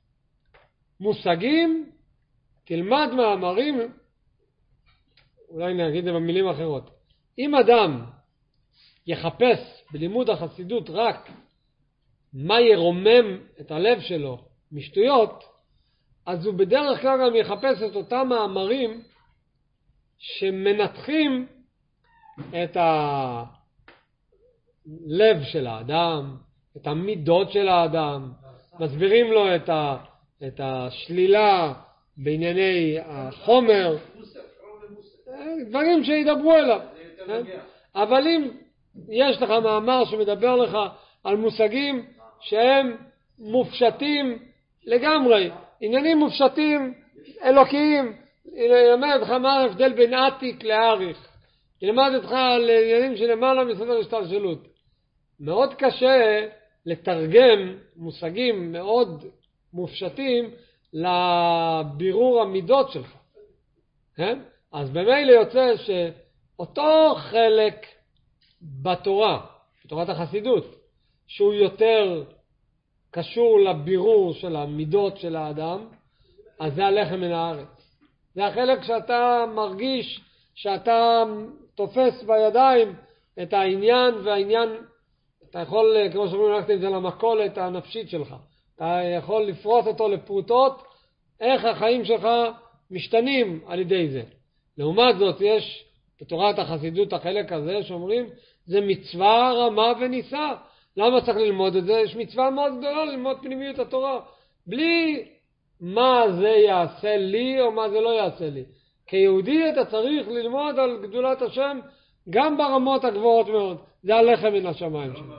מושגים, תלמד מאמרים, אולי נגיד את זה במילים אחרות. אם אדם יחפש בלימוד החסידות רק מה ירומם את הלב שלו משטויות, אז הוא בדרך כלל גם יחפש את אותם מאמרים שמנתחים את הלב של האדם, את המידות של האדם, מסבירים לו את, ה, את השלילה בענייני החומר, דברים שידברו אליו. אבל אם יש לך מאמר שמדבר לך על מושגים שהם מופשטים לגמרי, עניינים מופשטים אלוקיים, ילמד לך מה ההבדל בין עתיק לאריך, ילמד אותך על עניינים שלמעלה מסדר השתלשלות. מאוד קשה לתרגם מושגים מאוד מופשטים לבירור המידות שלך. כן? אז במילא יוצא שאותו חלק בתורה, בתורת החסידות, שהוא יותר קשור לבירור של המידות של האדם, אז זה הלחם מן הארץ. זה החלק שאתה מרגיש שאתה תופס בידיים את העניין, והעניין, אתה יכול, כמו שאומרים, ללכת את זה למכולת הנפשית שלך. אתה יכול לפרוט אותו לפרוטות, איך החיים שלך משתנים על ידי זה. לעומת זאת, יש בתורת החסידות החלק הזה שאומרים, זה מצווה רמה וניסה. למה צריך ללמוד את זה? יש מצווה מאוד גדולה ללמוד פנימיות התורה. בלי מה זה יעשה לי או מה זה לא יעשה לי. כיהודי אתה צריך ללמוד על גדולת השם גם ברמות הגבוהות מאוד. זה הלחם מן השמיים שלו.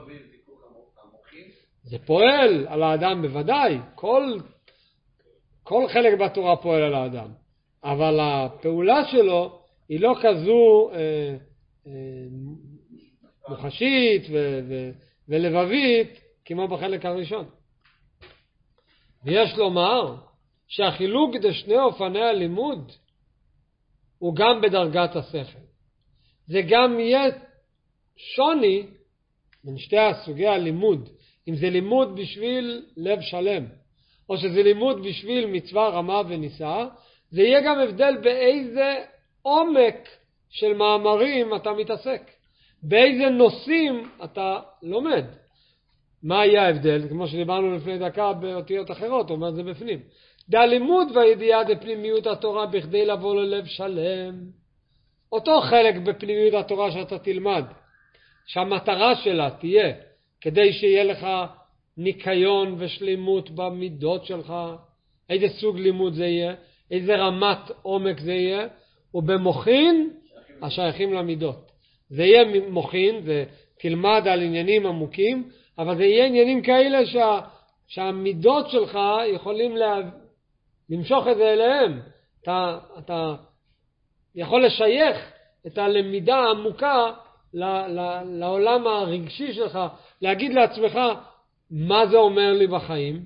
זה פועל על האדם בוודאי. כל, כל חלק בתורה פועל על האדם. אבל הפעולה שלו היא לא כזו אה, אה, מוחשית ו, ו, ולבבית כמו בחלק הראשון. ויש לומר שהחילוק דשני אופני הלימוד הוא גם בדרגת השכל. זה גם יהיה שוני בין שתי הסוגי הלימוד. אם זה לימוד בשביל לב שלם, או שזה לימוד בשביל מצווה רמה וניסה, זה יהיה גם הבדל באיזה עומק של מאמרים אתה מתעסק. באיזה נושאים אתה לומד. מה יהיה ההבדל? כמו שדיברנו לפני דקה באותיות אחרות, אומר זה בפנים. דהלימוד והידיעה דפנימיות התורה בכדי לבוא ללב שלם. אותו חלק בפנימיות התורה שאתה תלמד, שהמטרה שלה תהיה כדי שיהיה לך ניקיון ושלימות במידות שלך. איזה סוג לימוד זה יהיה? איזה רמת עומק זה יהיה? ובמוחין השייכים למידות. זה יהיה מוחין, זה תלמד על עניינים עמוקים, אבל זה יהיה עניינים כאלה שה, שהמידות שלך יכולים לה, למשוך את זה אליהם. אתה, אתה יכול לשייך את הלמידה העמוקה ל, ל, לעולם הרגשי שלך, להגיד לעצמך מה זה אומר לי בחיים,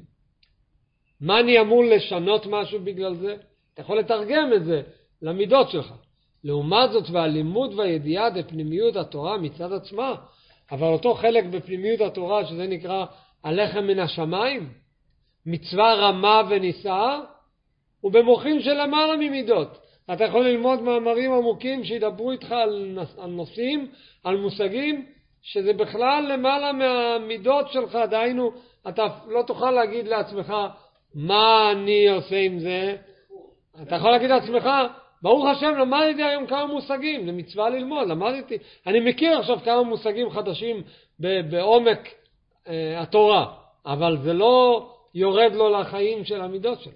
מה אני אמור לשנות משהו בגלל זה. אתה יכול לתרגם את זה למידות שלך. לעומת זאת, והלימוד והידיעה בפנימיות התורה מצד עצמה, אבל אותו חלק בפנימיות התורה שזה נקרא הלחם מן השמיים, מצווה רמה וניסה, ובמוחין של למעלה ממידות. אתה יכול ללמוד מאמרים עמוקים שידברו איתך על, על נושאים, על מושגים, שזה בכלל למעלה מהמידות שלך. דהיינו, אתה לא תוכל להגיד לעצמך מה אני עושה עם זה. אתה יכול להגיד לעצמך, ברוך השם, למדתי היום כמה מושגים, זה מצווה ללמוד, למדתי. אני מכיר עכשיו כמה מושגים חדשים בעומק אה, התורה, אבל זה לא יורד לו לחיים של המידות שלו.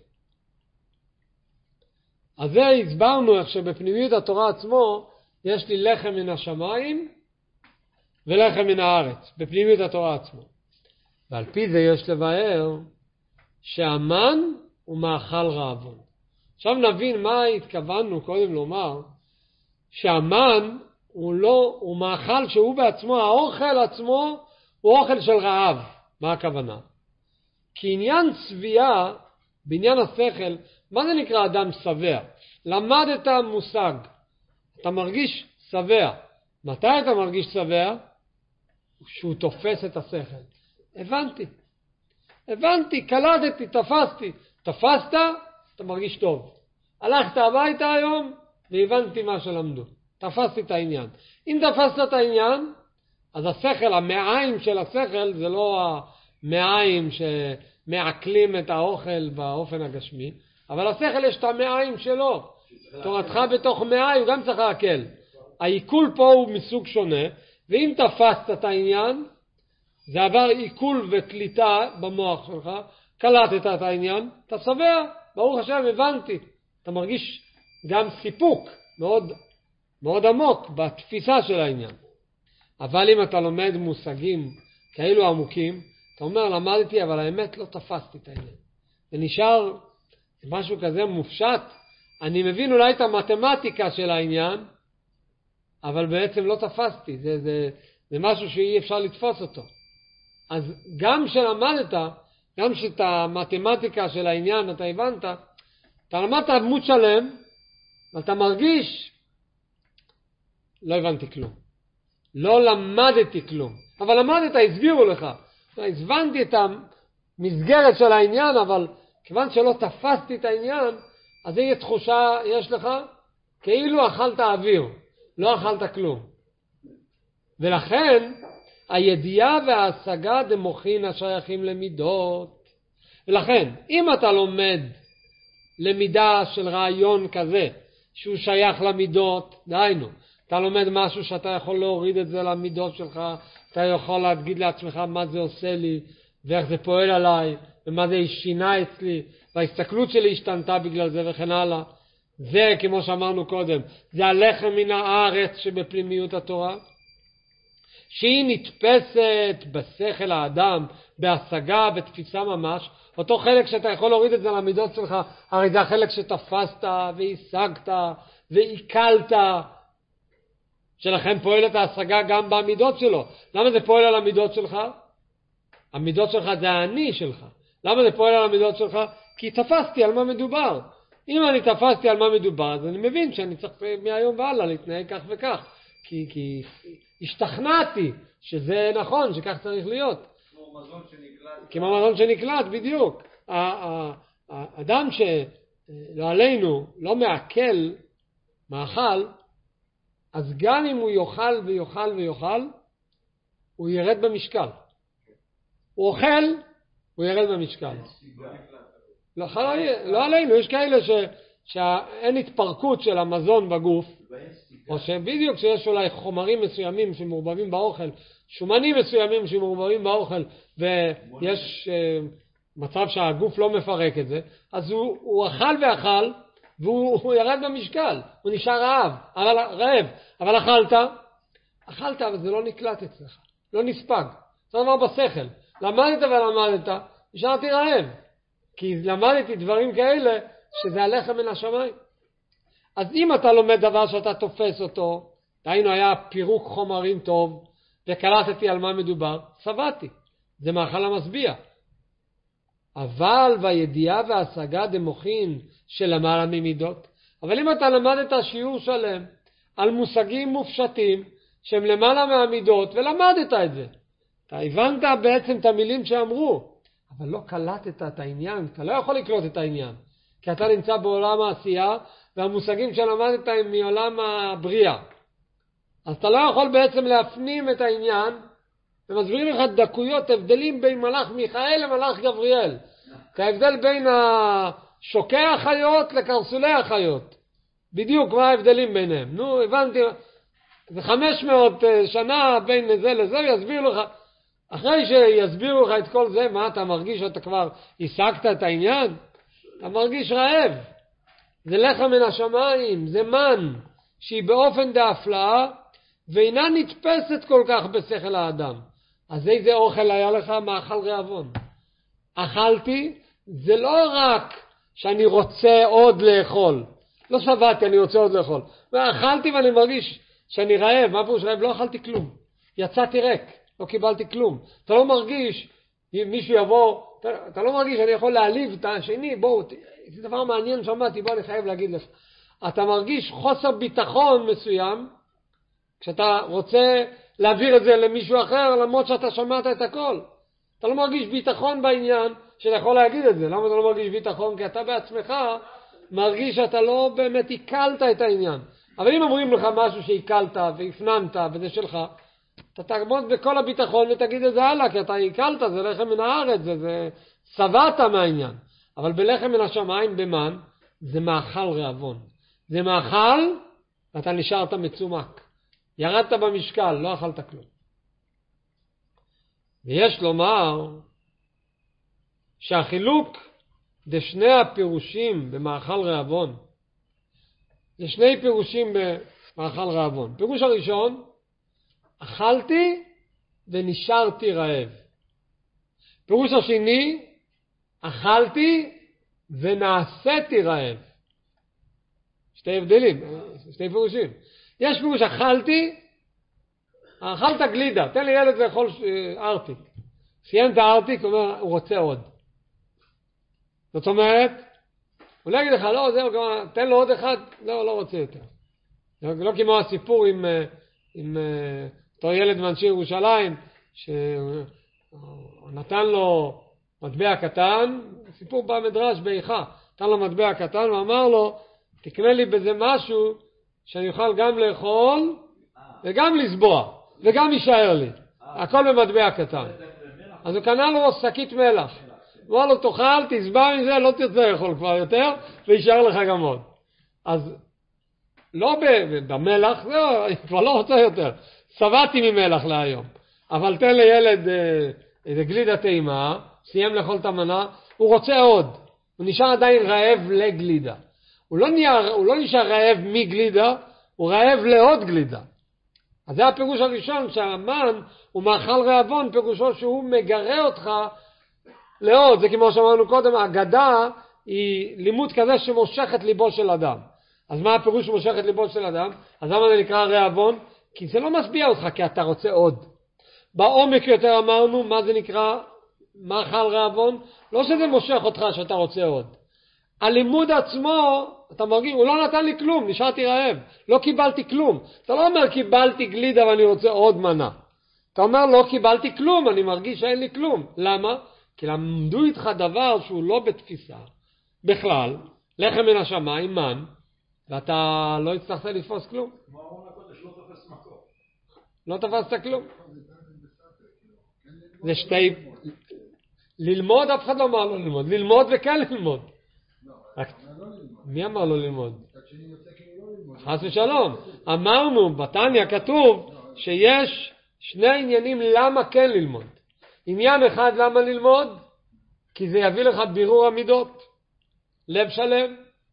אז זה הסברנו איך שבפנימיות התורה עצמו יש לי לחם מן השמיים ולחם מן הארץ, בפנימיות התורה עצמו. ועל פי זה יש לבאר שהמן הוא מאכל רעבון. עכשיו נבין מה התכוונו קודם לומר, שהמן הוא לא, הוא מאכל שהוא בעצמו, האוכל עצמו הוא אוכל של רעב. מה הכוונה? כי עניין צביעה, בעניין השכל, מה זה נקרא אדם שבע? למדת מושג, אתה מרגיש שבע. מתי אתה מרגיש שבע? שהוא תופס את השכל. הבנתי. הבנתי, קלטתי, תפסתי. תפסת, אתה מרגיש טוב. הלכת הביתה היום והבנתי מה שלמדו. תפסתי את העניין. אם תפסת את העניין, אז השכל, המעיים של השכל, זה לא המעיים שמעכלים את האוכל באופן הגשמי, אבל השכל יש את המעיים שלו. תורתך בתוך מעיים, הוא גם צריך להקל. העיכול פה הוא מסוג שונה, ואם תפסת את העניין, זה עבר עיכול וקליטה במוח שלך, קלטת את העניין, אתה שבע, ברוך השם, הבנתי. אתה מרגיש גם סיפוק מאוד, מאוד עמוק בתפיסה של העניין. אבל אם אתה לומד מושגים כאלו עמוקים, אתה אומר, למדתי, אבל האמת לא תפסתי את העניין. זה נשאר משהו כזה מופשט. אני מבין אולי את המתמטיקה של העניין, אבל בעצם לא תפסתי. זה, זה, זה משהו שאי אפשר לתפוס אותו. אז גם שלמדת, גם שאת המתמטיקה של העניין אתה הבנת, אתה למדת דמות שלם, ואתה מרגיש, לא הבנתי כלום. לא למדתי כלום. אבל למדת, הסבירו לך. הסבנתי את המסגרת של העניין, אבל כיוון שלא תפסתי את העניין, אז איזו תחושה יש לך? כאילו אכלת אוויר, לא אכלת כלום. ולכן, הידיעה וההשגה דמוכין השייכים למידות. ולכן, אם אתה לומד למידה של רעיון כזה, שהוא שייך למידות, דהיינו, אתה לומד משהו שאתה יכול להוריד את זה למידות שלך, אתה יכול להגיד לעצמך מה זה עושה לי, ואיך זה פועל עליי, ומה זה שינה אצלי, וההסתכלות שלי השתנתה בגלל זה וכן הלאה. זה, כמו שאמרנו קודם, זה הלחם מן הארץ שבפנימיות התורה, שהיא נתפסת בשכל האדם, בהשגה, בתפיסה ממש. אותו חלק שאתה יכול להוריד את זה למידות שלך, הרי זה החלק שתפסת והשגת ועיקלת, שלכן פועלת ההשגה גם במידות שלו. למה זה פועל על המידות שלך? המידות שלך זה האני שלך. למה זה פועל על המידות שלך? כי תפסתי על מה מדובר. אם אני תפסתי על מה מדובר, אז אני מבין שאני צריך מהיום והלאה להתנהג כך וכך. כי, כי השתכנעתי שזה נכון, שכך צריך להיות. כמו מזון שנקלט. כמו מזון שנקלט, בדיוק. האדם שלא עלינו לא מעכל מאכל, אז גם אם הוא יאכל ויאכל ויאכל, הוא ירד במשקל. הוא אוכל, הוא ירד במשקל. לא, לא עלינו, יש כאלה ש, שאין התפרקות של המזון בגוף, או שבדיוק שיש אולי חומרים מסוימים שמעורבבים באוכל, שומנים מסוימים שמעורבבים באוכל, ויש מצב שהגוף לא מפרק את זה, אז הוא, הוא אכל ואכל, והוא ירד במשקל, הוא נשאר רעב, אבל, רעב, אבל אכלת, אכלת, אבל זה לא נקלט אצלך, לא נספג. זה דבר בשכל. למדת ולמדת, נשארתי רעב, כי למדתי דברים כאלה שזה הלחם מן השמיים. אז אם אתה לומד דבר שאתה תופס אותו, דהיינו היה פירוק חומרים טוב, וקלטתי על מה מדובר, שבעתי. זה מאכל המשביע. אבל והידיעה וההשגה דמוכין של למעלה ממידות. אבל אם אתה למדת שיעור שלם על מושגים מופשטים שהם למעלה מהמידות, ולמדת את זה, אתה הבנת בעצם את המילים שאמרו, אבל לא קלטת את העניין, אתה לא יכול לקלוט את העניין, כי אתה נמצא בעולם העשייה, והמושגים שלמדת הם מעולם הבריאה. אז אתה לא יכול בעצם להפנים את העניין, ומסבירים לך דקויות, הבדלים בין מלאך מיכאל למלאך גבריאל. ההבדל בין שוקי החיות לקרסולי החיות. בדיוק מה ההבדלים ביניהם. נו, הבנתי, זה חמש מאות שנה בין זה לזה, יסביר לך. אחרי שיסבירו לך את כל זה, מה אתה מרגיש שאתה כבר השגת את העניין? אתה מרגיש רעב. זה לחם מן השמיים, זה מן, שהיא באופן דאפלאה, ואינה נתפסת כל כך בשכל האדם. אז איזה אוכל היה לך? מאכל רעבון. אכלתי, זה לא רק שאני רוצה עוד לאכול. לא שבעתי, אני רוצה עוד לאכול. ואכלתי ואני מרגיש שאני רעב. מה פירוש רעב? לא אכלתי כלום. יצאתי ריק, לא קיבלתי כלום. אתה לא מרגיש, אם מישהו יבוא, אתה, אתה לא מרגיש שאני יכול להעליב את השני, בואו, זה דבר מעניין שמעתי, בוא אני חייב להגיד לך. אתה מרגיש חוסר ביטחון מסוים, כשאתה רוצה להעביר את זה למישהו אחר, למרות שאתה שמעת את הכל. אתה לא מרגיש ביטחון בעניין שאתה יכול להגיד את זה. למה אתה לא מרגיש ביטחון? כי אתה בעצמך מרגיש שאתה לא באמת עיקלת את העניין. אבל אם אומרים לך משהו שעיקלת והפננת וזה שלך, אתה תעמוד בכל הביטחון ותגיד את זה הלאה, כי אתה עיקלת, זה לחם מן הארץ, זה, זה שבעת מהעניין. אבל בלחם מן השמיים, במן, זה מאכל רעבון. זה מאכל, ואתה נשארת מצומק. ירדת במשקל, לא אכלת כלום. ויש לומר שהחילוק בשני הפירושים במאכל רעבון, זה שני פירושים במאכל רעבון. פירוש הראשון, אכלתי ונשארתי רעב. פירוש השני, אכלתי ונעשיתי רעב. שתי הבדלים, שתי פירושים. יש פירוש אכלתי, אכלת גלידה, תן לי ילד לאכול ארטיק. סיים את הארטיק, הוא אומר, הוא רוצה עוד. זאת אומרת, הוא לא יגיד לך, לא, זהו, תן לו עוד אחד, לא, לא רוצה יותר. לא כמו הסיפור עם, עם אותו ילד מאנשי ירושלים, שהוא נתן לו מטבע קטן, סיפור במדרש באיכה, נתן לו מטבע קטן ואמר לו, תקנה לי בזה משהו שאני אוכל גם לאכול וגם לסבוע וגם יישאר לי. הכל במטבע קטן. אז הוא קנה לו שקית מלח. הוא אמר לו, תאכל, תסבע מזה, לא תרצה לאכול כבר יותר, וישאר לך גם עוד. אז לא במלח, זהו, כבר לא רוצה יותר. שבעתי ממלח להיום. אבל תן לילד איזה גלידה טעימה, סיים לאכול את המנה, הוא רוצה עוד. הוא נשאר עדיין רעב לגלידה. הוא לא, נהיה, הוא לא נשאר רעב מגלידה, הוא רעב לעוד גלידה. אז זה הפירוש הראשון, שהמן הוא מאכל רעבון, פירושו שהוא מגרה אותך לעוד. זה כמו שאמרנו קודם, האגדה היא לימוד כזה שמושך את ליבו של אדם. אז מה הפירוש שמושך את ליבו של אדם? אז למה זה נקרא רעבון? כי זה לא משביע אותך, כי אתה רוצה עוד. בעומק יותר אמרנו, מה זה נקרא מאכל רעבון? לא שזה מושך אותך שאתה רוצה עוד. הלימוד עצמו, אתה מרגיש, הוא לא נתן לי כלום, נשארתי רעב, לא קיבלתי כלום. אתה לא אומר קיבלתי גלידה ואני רוצה עוד מנה. אתה אומר לא קיבלתי כלום, אני מרגיש שאין לי כלום. למה? כי למדו איתך דבר שהוא לא בתפיסה. בכלל, לחם מן השמיים, מן, ואתה לא הצלחת לתפוס כלום. כמו ארון הקודש, לא תפס מקום. לא תפסת כלום. זה שתי... ללמוד, אף אחד לא אמר לו ללמוד. ללמוד וכן ללמוד. מי אמר לו ללמוד? חס ושלום. אמרנו, בתניא כתוב שיש שני עניינים למה כן ללמוד. עניין אחד למה ללמוד? כי זה יביא לך בירור המידות. לב שלם.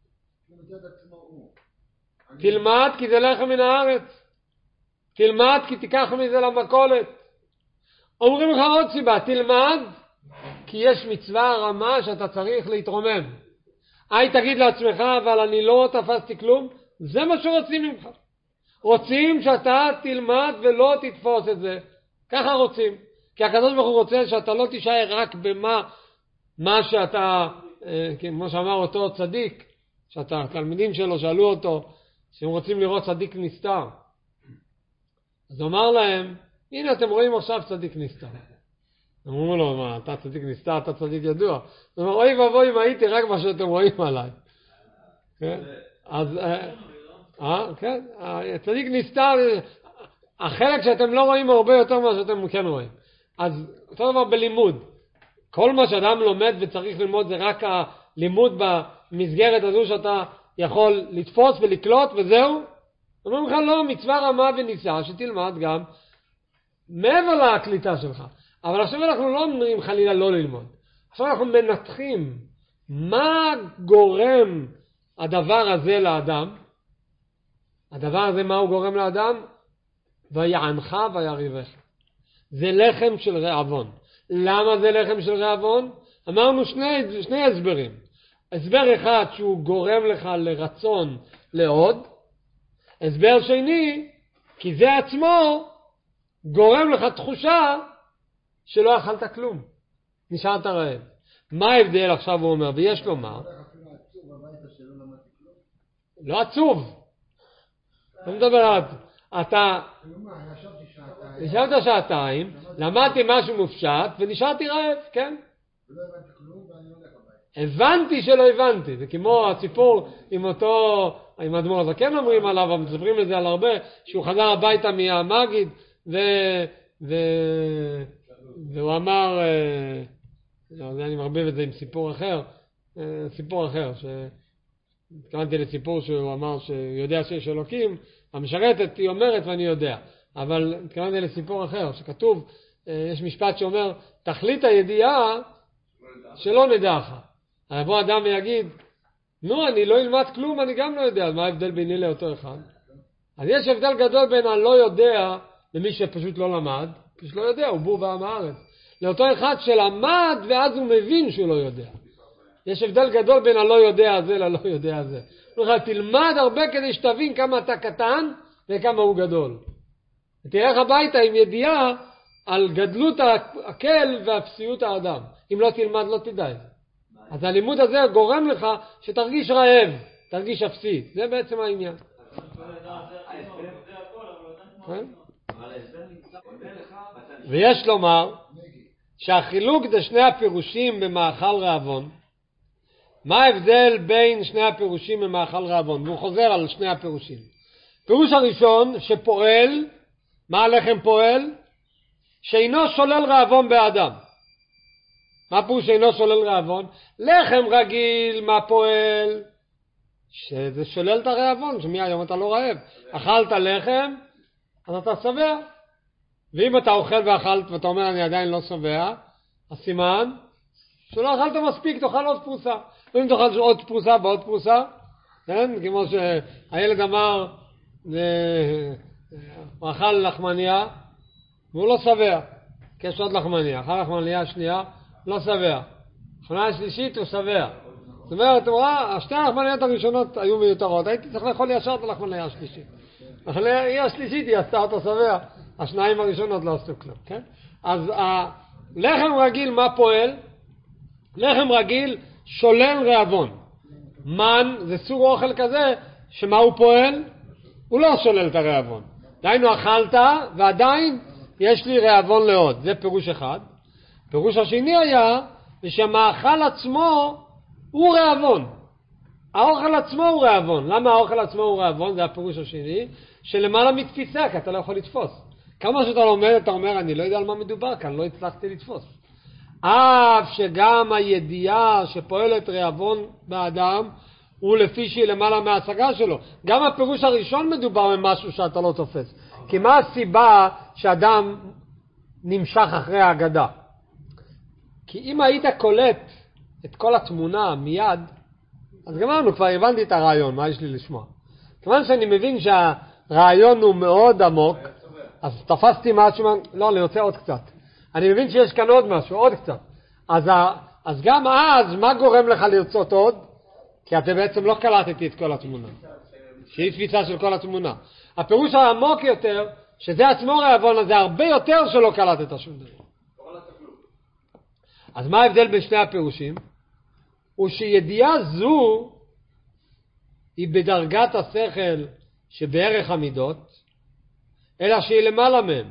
תלמד כי זה לחם מן הארץ. תלמד כי תיקח מזה למכולת. אומרים לך עוד סיבה, תלמד כי יש מצווה רמה שאתה צריך להתרומם. היי תגיד לעצמך, אבל אני לא תפסתי כלום. זה מה שרוצים ממך. רוצים שאתה תלמד ולא תתפוס את זה. ככה רוצים. כי הקדוש ברוך הוא רוצה שאתה לא תישאר רק במה מה שאתה, כמו שאמר אותו צדיק, שאתה, התלמידים שלו שאלו אותו, שהם רוצים לראות צדיק נסתר. אז הוא אמר להם, הנה אתם רואים עכשיו צדיק נסתר. אמרו לו, מה, אתה צדיק נסתר, אתה צדיק ידוע. הוא אומר, אוי ואבוי אם הייתי רק מה שאתם רואים עליי. כן? אז, אה, כן, צדיק נסתר, החלק שאתם לא רואים הרבה יותר מה שאתם כן רואים. אז אותו דבר בלימוד. כל מה שאדם לומד וצריך ללמוד זה רק הלימוד במסגרת הזו שאתה יכול לתפוס ולקלוט וזהו. אומרים לך לא, מצווה רמה וניסה שתלמד גם מעבר לקליטה שלך. אבל עכשיו אנחנו לא אומרים חלילה לא ללמוד. עכשיו אנחנו מנתחים מה גורם הדבר הזה לאדם. הדבר הזה מה הוא גורם לאדם? ויענך ויריבך. זה לחם של רעבון. למה זה לחם של רעבון? אמרנו שני, שני הסברים. הסבר אחד שהוא גורם לך לרצון לעוד. הסבר שני, כי זה עצמו גורם לך תחושה שלא אכלת כלום. נשארת רעב. מה ההבדל עכשיו הוא אומר? ויש לומר. לא עצוב. לא מדבר על... אתה... ישבת שעתיים, למדתי משהו מופשט ונשארתי רעב, כן? הבנתי שלא הבנתי. זה כמו הסיפור עם אותו, עם אדמו"ר הזקן אומרים עליו, מספרים את זה על הרבה, שהוא חזר הביתה מהמגיד ו... ו... והוא אמר, לא, אני מרביב את זה עם סיפור אחר, סיפור אחר, שהתכוונתי לסיפור שהוא אמר שהוא יודע שיש אלוקים, המשרתת היא אומרת ואני יודע, אבל התכוונתי לסיפור אחר, שכתוב, יש משפט שאומר, תכלית הידיעה שלא נדעך. יבוא אדם ויגיד, נו, אני לא אלמד כלום, אני גם לא יודע, מה ההבדל ביני לאותו אחד? אז יש הבדל גדול בין הלא יודע למי שפשוט לא למד, פשוט לא יודע, הוא בור ועם הארץ. לאותו אחד שלמד ואז הוא מבין שהוא לא יודע. יש הבדל גדול בין הלא יודע הזה ללא יודע הזה. תלמד הרבה כדי שתבין כמה אתה קטן וכמה הוא גדול. תלך הביתה עם ידיעה על גדלות הקל ואפסיות האדם. אם לא תלמד לא תדע את זה. אז הלימוד הזה גורם לך שתרגיש רעב, תרגיש אפסי. זה בעצם העניין. ויש לומר שהחילוק זה שני הפירושים במאכל רעבון. מה ההבדל בין שני הפירושים במאכל רעבון? והוא חוזר על שני הפירושים. פירוש הראשון שפועל, מה הלחם פועל? שאינו שולל רעבון באדם. מה פירוש שאינו שולל רעבון? לחם רגיל, מה פועל? שזה שולל את הרעבון, שמהיום אתה לא רעב. אכלת לחם, אז אתה שבע. ואם אתה אוכל ואכלת ואתה אומר אני עדיין לא שבע, אז סימן שלא אכלת מספיק, תאכל עוד פרוסה. ואם תאכל עוד פרוסה ועוד פרוסה, כן? כמו שהילד אמר, הוא אכל לחמניה והוא לא שבע. יש עוד לחמניה, אכל לחמניה השנייה, לא שבע. לחמניה השלישית הוא שבע. זאת אומרת, הוא ראה, השתי הלחמניות הראשונות היו מיותרות, הייתי צריך לאכול ישר את הלחמניה השלישית. לחמניה השלישית היא עשתה אותו שבע, השניים הראשונות לא עשו כלום, כן? אז הלחם רגיל מה פועל? לחם רגיל שולל רעבון. מן זה סוג אוכל כזה, שמה הוא פועל? הוא לא שולל את הרעבון. דיינו אכלת ועדיין יש לי רעבון לעוד. זה פירוש אחד. פירוש השני היה שהמאכל עצמו הוא רעבון. האוכל עצמו הוא רעבון. למה האוכל עצמו הוא רעבון? זה הפירוש השני. שלמעלה מתפיסה, כי אתה לא יכול לתפוס. כמה שאתה לומד, אתה אומר, אני לא יודע על מה מדובר כאן, לא הצלחתי לתפוס. אף שגם הידיעה שפועלת רעבון באדם, הוא לפי שהיא למעלה מההשגה שלו. גם הפירוש הראשון מדובר במשהו שאתה לא תופס. כי מה הסיבה שאדם נמשך אחרי ההגדה? כי אם היית קולט את כל התמונה מיד, אז גמרנו, כבר הבנתי את הרעיון, מה יש לי לשמוע? כיוון שאני מבין שהרעיון הוא מאוד עמוק, אז תפסתי משהו, לא, אני רוצה עוד קצת. אני מבין שיש כאן עוד משהו, עוד קצת. אז, אז גם אז, מה גורם לך לרצות עוד? כי אתה בעצם לא קלטתי את כל התמונה. שהיא תפיסה של כל התמונה. הפירוש העמוק יותר, שזה עצמו רעבון, אז זה הרבה יותר שלא קלטת שום דבר. אז מה ההבדל בין שני הפירושים? הוא שידיעה זו היא בדרגת השכל שבערך המידות, אלא שהיא למעלה מהם.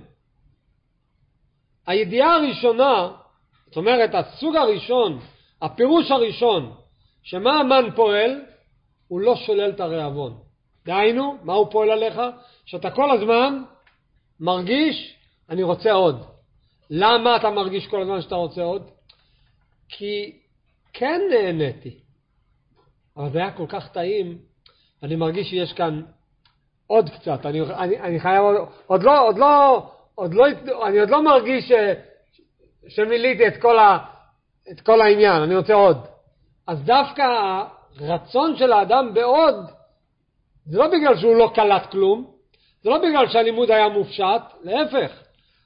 הידיעה הראשונה, זאת אומרת, הסוג הראשון, הפירוש הראשון, שמה המן פועל, הוא לא שולל את הרעבון. דהיינו, מה הוא פועל עליך? שאתה כל הזמן מרגיש, אני רוצה עוד. למה אתה מרגיש כל הזמן שאתה רוצה עוד? כי כן נהניתי. אבל זה היה כל כך טעים, אני מרגיש שיש כאן עוד קצת. אני, אני, אני חייב, עוד לא, עוד לא, עוד לא, אני עוד לא מרגיש ש, שמיליתי את כל ה, את כל העניין, אני רוצה עוד. אז דווקא הרצון של האדם בעוד, זה לא בגלל שהוא לא קלט כלום, זה לא בגלל שהלימוד היה מופשט, להפך.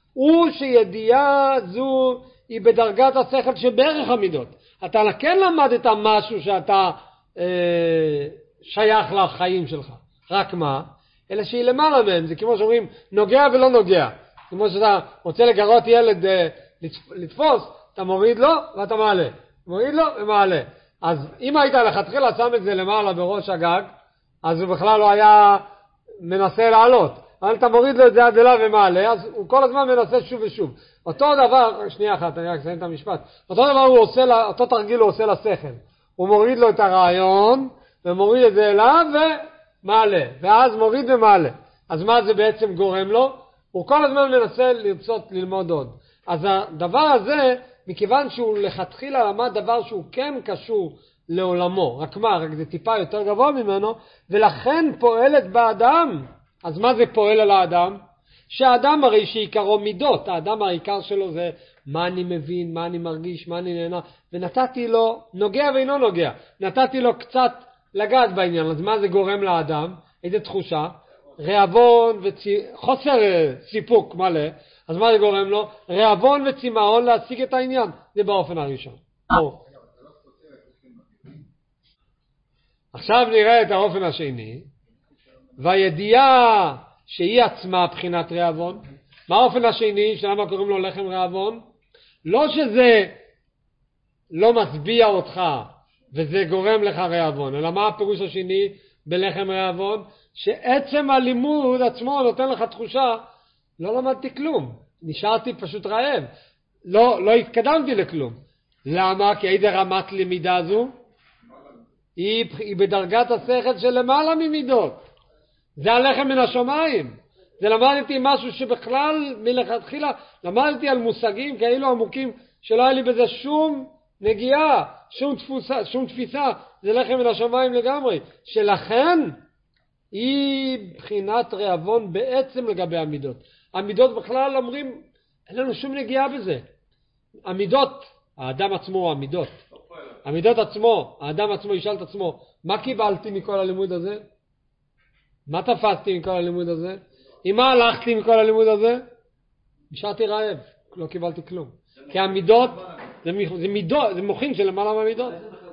הוא שידיעה זו היא בדרגת השכל שבערך המידות. אתה כן למדת משהו שאתה אה, שייך לחיים שלך. רק מה? אלא שהיא למעלה מהם. זה כמו שאומרים, נוגע ולא נוגע. כמו שאתה רוצה לגרות ילד אה, לתפוס, אתה מוריד לו ואתה מעלה. מוריד לו ומעלה. אז אם היית לכתחילה שם את זה למעלה בראש הגג, אז הוא בכלל לא היה מנסה לעלות. אבל אתה מוריד לו את זה עד אליו ומעלה, אז הוא כל הזמן מנסה שוב ושוב. אותו דבר, שנייה אחת, אני רק אסיים את המשפט. אותו דבר הוא עושה, אותו תרגיל הוא עושה לשכל. הוא מוריד לו את הרעיון, ומוריד את זה אליו ומעלה. ואז מוריד ומעלה. אז מה זה בעצם גורם לו? הוא כל הזמן מנסה לרצות ללמוד עוד. אז הדבר הזה, מכיוון שהוא לכתחילה למד דבר שהוא כן קשור לעולמו, רק מה, רק זה טיפה יותר גבוה ממנו, ולכן פועלת באדם. אז מה זה פועל על האדם? שהאדם הרי שעיקרו מידות, האדם העיקר שלו זה מה אני מבין, מה אני מרגיש, מה אני נהנה, ונתתי לו, נוגע ואינו נוגע, נתתי לו קצת לגעת בעניין. אז מה זה גורם לאדם? איזה תחושה? רעבון וחוסר סיפוק מלא. אז מה זה גורם לו? רעבון וצמאון להשיג את העניין. זה באופן הראשון. עכשיו נראה את האופן השני. והידיעה שהיא עצמה בחינת רעבון. מה האופן השני? שלמה קוראים לו לחם רעבון? לא שזה לא משביע אותך וזה גורם לך רעבון, אלא מה הפירוש השני בלחם רעבון? שעצם הלימוד עצמו נותן לך תחושה, לא למדתי כלום, נשארתי פשוט רעב, לא, לא התקדמתי לכלום. למה? כי איזה רמת למידה זו? היא, היא בדרגת השכל של למעלה ממידות. זה הלחם מן השמיים. זה למדתי משהו שבכלל מלכתחילה, למדתי על מושגים כאלו עמוקים שלא היה לי בזה שום נגיעה, שום תפוסה, שום תפיסה. זה לחם מן השמיים לגמרי. שלכן היא בחינת רעבון בעצם לגבי המידות. המידות בכלל אומרים, אין לנו שום נגיעה בזה. המידות, האדם עצמו הוא המידות. המידות עצמו, האדם עצמו ישאל את עצמו, מה קיבלתי מכל הלימוד הזה? מה תפסתי מכל הלימוד הזה? עם מה הלכתי מכל הלימוד הזה? נשארתי רעב, לא קיבלתי כלום. כי המידות, זה, זה, מידות, זה מוחין של למעלה מהמידות.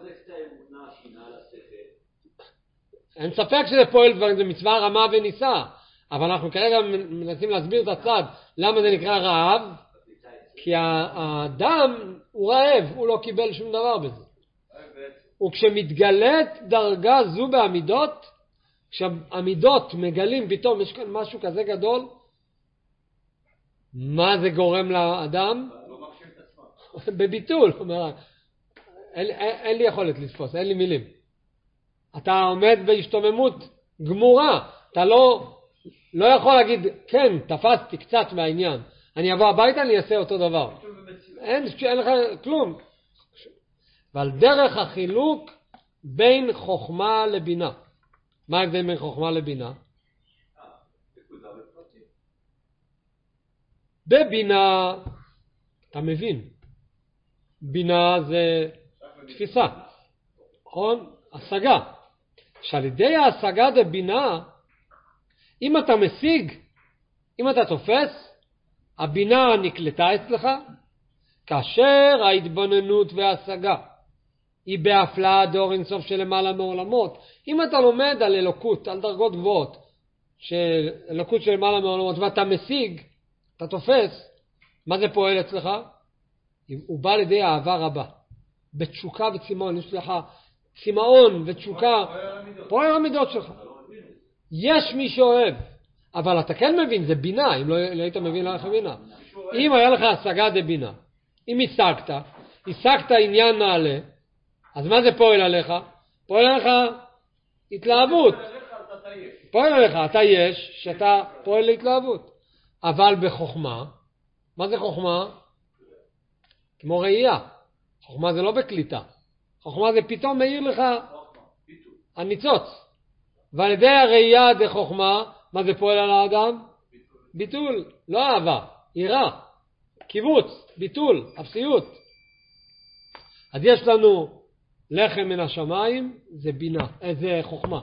אין ספק שזה פועל דברים, זה מצווה רמה וניסה. אבל אנחנו כרגע מנסים להסביר את הצד, למה זה נקרא רעב? כי האדם הוא רעב, הוא לא קיבל שום דבר בזה. וכשמתגלת דרגה זו בעמידות, כשהעמידות מגלים פתאום יש כאן משהו כזה גדול, מה זה גורם לאדם? בביטול. אומר, אין, אין, אין לי יכולת לתפוס, אין לי מילים. אתה עומד בהשתוממות גמורה, אתה לא, לא יכול להגיד, כן, תפסתי קצת מהעניין. אני אבוא הביתה, אני אעשה אותו דבר. אין, אין לך כלום. ועל דרך החילוק בין חוכמה לבינה. מה ההבדל בין חוכמה לבינה? בבינה, אתה מבין. בינה זה תפיסה. נכון? השגה. שעל ידי ההשגה דבינה, אם אתה משיג, אם אתה תופס, הבינה נקלטה אצלך, כאשר ההתבוננות וההשגה היא בהפלאה דור אינסוף של למעלה מעולמות. אם אתה לומד על אלוקות, על דרגות גבוהות, של אלוקות של למעלה מעולמות, ואתה משיג, אתה תופס, מה זה פועל אצלך? הוא בא לידי אהבה רבה, בתשוקה וצימאון. יש לך צימאון ותשוקה, פועל המידות שלך. יש מי שאוהב, אבל אתה כן מבין, זה בינה. אם לא, לא היית מבין לך בינה, אם היה לך השגה דה בינה, אם השגת, השגת עניין נעלה, אז מה זה פועל עליך? פועל עליך התלהבות. פועל עליך, אתה יש, שאתה פועל להתלהבות. אבל בחוכמה, מה זה חוכמה? כמו ראייה. חוכמה זה לא בקליטה. חוכמה זה פתאום מאיר לך הניצוץ. ועל ידי הראייה דה חוכמה, מה זה פועל על האדם? ביטול, לא אהבה, יראה, קיבוץ, ביטול, אפסיות. אז יש לנו לחם מן השמיים, זה בינה, זה חוכמה.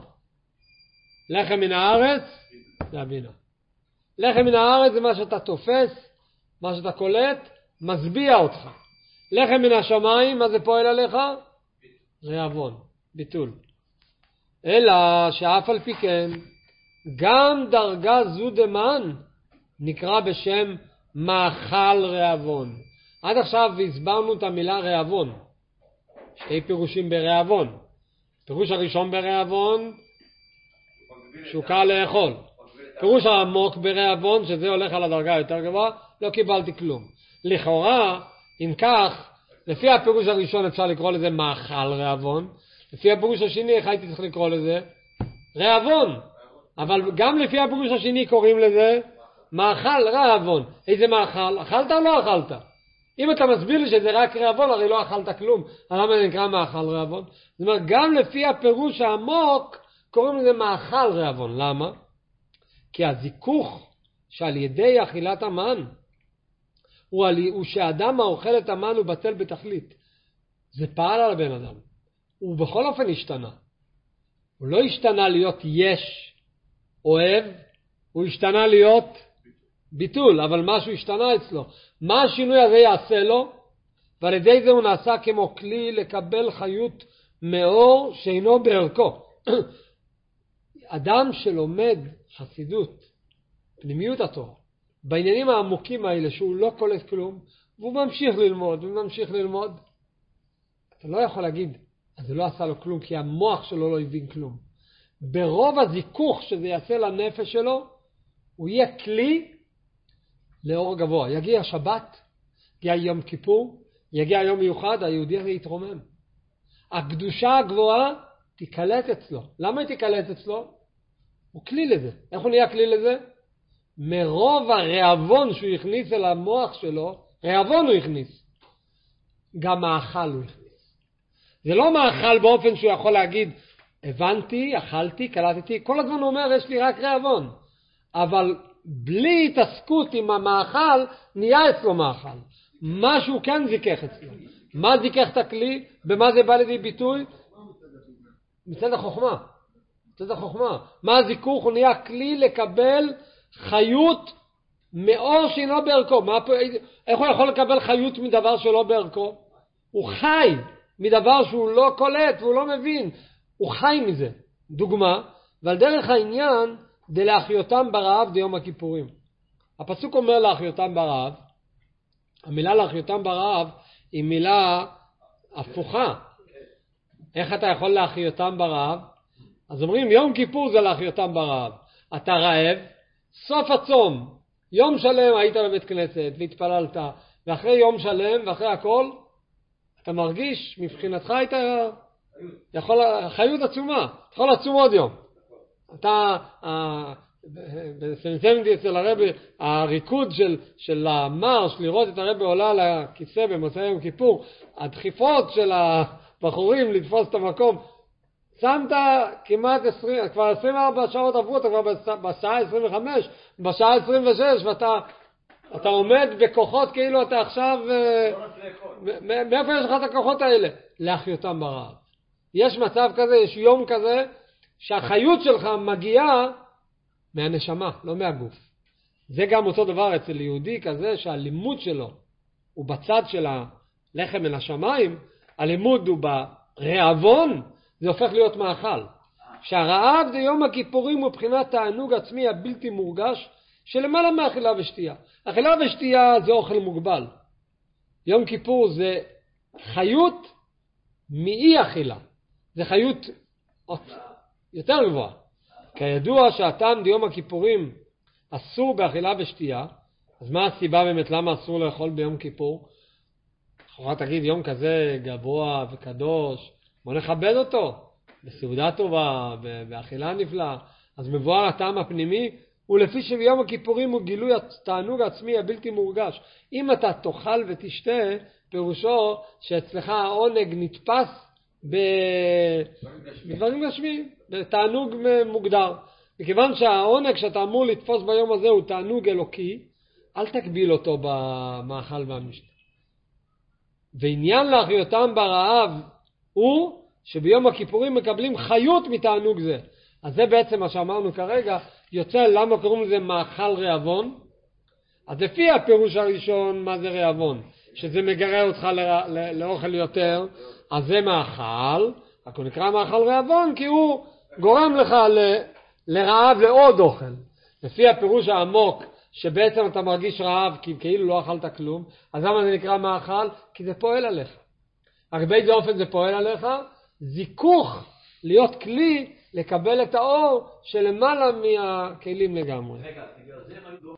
לחם מן הארץ, זה הבינה. לחם מן הארץ זה מה שאתה תופס מה שאתה קולט משביע אותך. לחם מן השמיים, מה זה פועל עליך? רעבון, ביטול. אלא שאף על פי כן, גם דרגה זו דמן נקרא בשם מאכל רעבון. עד עכשיו הסברנו את המילה רעבון. שתי פירושים ברעבון. פירוש הראשון ברעבון, שהוא קל לאכול. פירוש העמוק ברעבון, שזה הולך על הדרגה יותר גבוהה, לא קיבלתי כלום. לכאורה, אם כך, לפי הפירוש הראשון אפשר לקרוא לזה מאכל רעבון, לפי הפירוש השני איך הייתי צריך לקרוא לזה? רעבון. אבל גם לפי הפירוש השני קוראים לזה מאכל רעבון. איזה מאכל? אכלת או לא אכלת? אם אתה מסביר לי שזה רק רעבון, הרי לא אכלת כלום. למה זה נקרא מאכל רעבון? זאת אומרת, גם לפי הפירוש העמוק קוראים לזה מאכל רעבון. למה? כי הזיכוך שעל ידי אכילת המן הוא, על... הוא שאדם האוכל את המן הוא בטל בתכלית. זה פעל על הבן אדם. הוא בכל אופן השתנה. הוא לא השתנה להיות יש, אוהב, הוא השתנה להיות ביטול, אבל משהו השתנה אצלו. מה השינוי הזה יעשה לו? ועל ידי זה הוא נעשה כמו כלי לקבל חיות מאור שאינו בערכו. אדם שלומד חסידות, פנימיות התורה, בעניינים העמוקים האלה שהוא לא קולט כלום, והוא ממשיך ללמוד, הוא ממשיך ללמוד, אתה לא יכול להגיד, אז זה לא עשה לו כלום, כי המוח שלו לא הבין כלום. ברוב הזיכוך שזה יעשה לנפש שלו, הוא יהיה כלי לאור גבוה. יגיע שבת, יגיע יום כיפור, יגיע יום מיוחד, היהודי הזה יתרומם. הקדושה הגבוהה תיקלט אצלו. למה היא תיקלט אצלו? הוא כלי לזה. איך הוא נהיה כלי לזה? מרוב הרעבון שהוא הכניס אל המוח שלו, רעבון הוא הכניס. גם מאכל הוא הכניס. זה לא מאכל באופן שהוא יכול להגיד, הבנתי, אכלתי, קלטתי, כל הזמן הוא אומר, יש לי רק רעבון. אבל בלי התעסקות עם המאכל, נהיה אצלו מאכל. משהו כן זיכך אצלו. מה זיכך את הכלי? במה זה בא לידי ביטוי? מצד החוכמה. מצד החוכמה. מה הזיכוך? הוא נהיה כלי לקבל חיות מאור שאינו בערכו. מה, איך הוא יכול לקבל חיות מדבר שלא בערכו? הוא חי מדבר שהוא לא קולט והוא לא מבין. הוא חי מזה. דוגמה, ועל דרך העניין, דה להחיותם ברעב דיום הכיפורים. הפסוק אומר להחיותם ברעב, המילה להחיותם ברעב היא מילה הפוכה. איך אתה יכול להחיותם ברעב? אז אומרים יום כיפור זה להחיותם ברעב. אתה רעב, סוף הצום, יום שלם היית בבית כנסת והתפללת, ואחרי יום שלם ואחרי הכל, אתה מרגיש מבחינתך היית יכול, חיות עצומה, אתה יכול לצום עוד יום. אתה, בסנסמתי אצל הרבי, הריקוד של, של המרש, לראות את הרבי עולה לכיסא במוצאי יום כיפור, הדחיפות של הבחורים לתפוס את המקום, שמת כמעט עשרים, כבר עשרים וארבע שעות עברו, אתה כבר בשעה עשרים וחמש, בשעה עשרים ושש, ואתה אתה עומד בכוחות כאילו אתה עכשיו, מאיפה יש לך את הכוחות האלה? להחיותם ברעב. יש מצב כזה, יש יום כזה, שהחיות שלך מגיעה מהנשמה, לא מהגוף. זה גם אותו דבר אצל יהודי כזה, שהלימוד שלו הוא בצד של הלחם מן השמיים, הלימוד הוא ברעבון, זה הופך להיות מאכל. שהרעב זה יום הכיפורים הוא בחינת תענוג עצמי הבלתי מורגש, שלמעלה מאכילה ושתייה. אכילה ושתייה זה אוכל מוגבל. יום כיפור זה חיות מאי אכילה. זה חיות יותר גבוהה. כידוע שהטעם דיום הכיפורים אסור באכילה ושתייה, אז מה הסיבה באמת למה אסור לאכול ביום כיפור? אחורה תגיד יום כזה גבוה וקדוש, בוא נכבד אותו, בסעודה טובה, באכילה נפלאה. אז מבואר הטעם הפנימי, ולפי שביום הכיפורים הוא גילוי התענוג העצמי הבלתי מורגש. אם אתה תאכל ותשתה, פירושו שאצלך העונג נתפס בדברים גשמיים, בתענוג מוגדר. מכיוון שהעונג שאתה אמור לתפוס ביום הזה הוא תענוג אלוקי, אל תקביל אותו במאכל והמשתה. ועניין להחיותם ברעב הוא שביום הכיפורים מקבלים חיות מתענוג זה. אז זה בעצם מה שאמרנו כרגע, יוצא למה קוראים לזה מאכל רעבון. אז לפי הפירוש הראשון, מה זה רעבון? שזה מגרה אותך לא, לא, לאוכל יותר, אז זה מאכל, רק הוא נקרא מאכל רעבון, כי הוא גורם לך ל, לרעב לעוד אוכל. לפי הפירוש העמוק, שבעצם אתה מרגיש רעב, כי כאילו לא אכלת כלום, אז למה זה נקרא מאכל? כי זה פועל עליך. רק באיזה אופן זה פועל עליך? זיכוך להיות כלי לקבל את האור שלמעלה מהכלים לגמרי. רגע, בגלל זה הם היו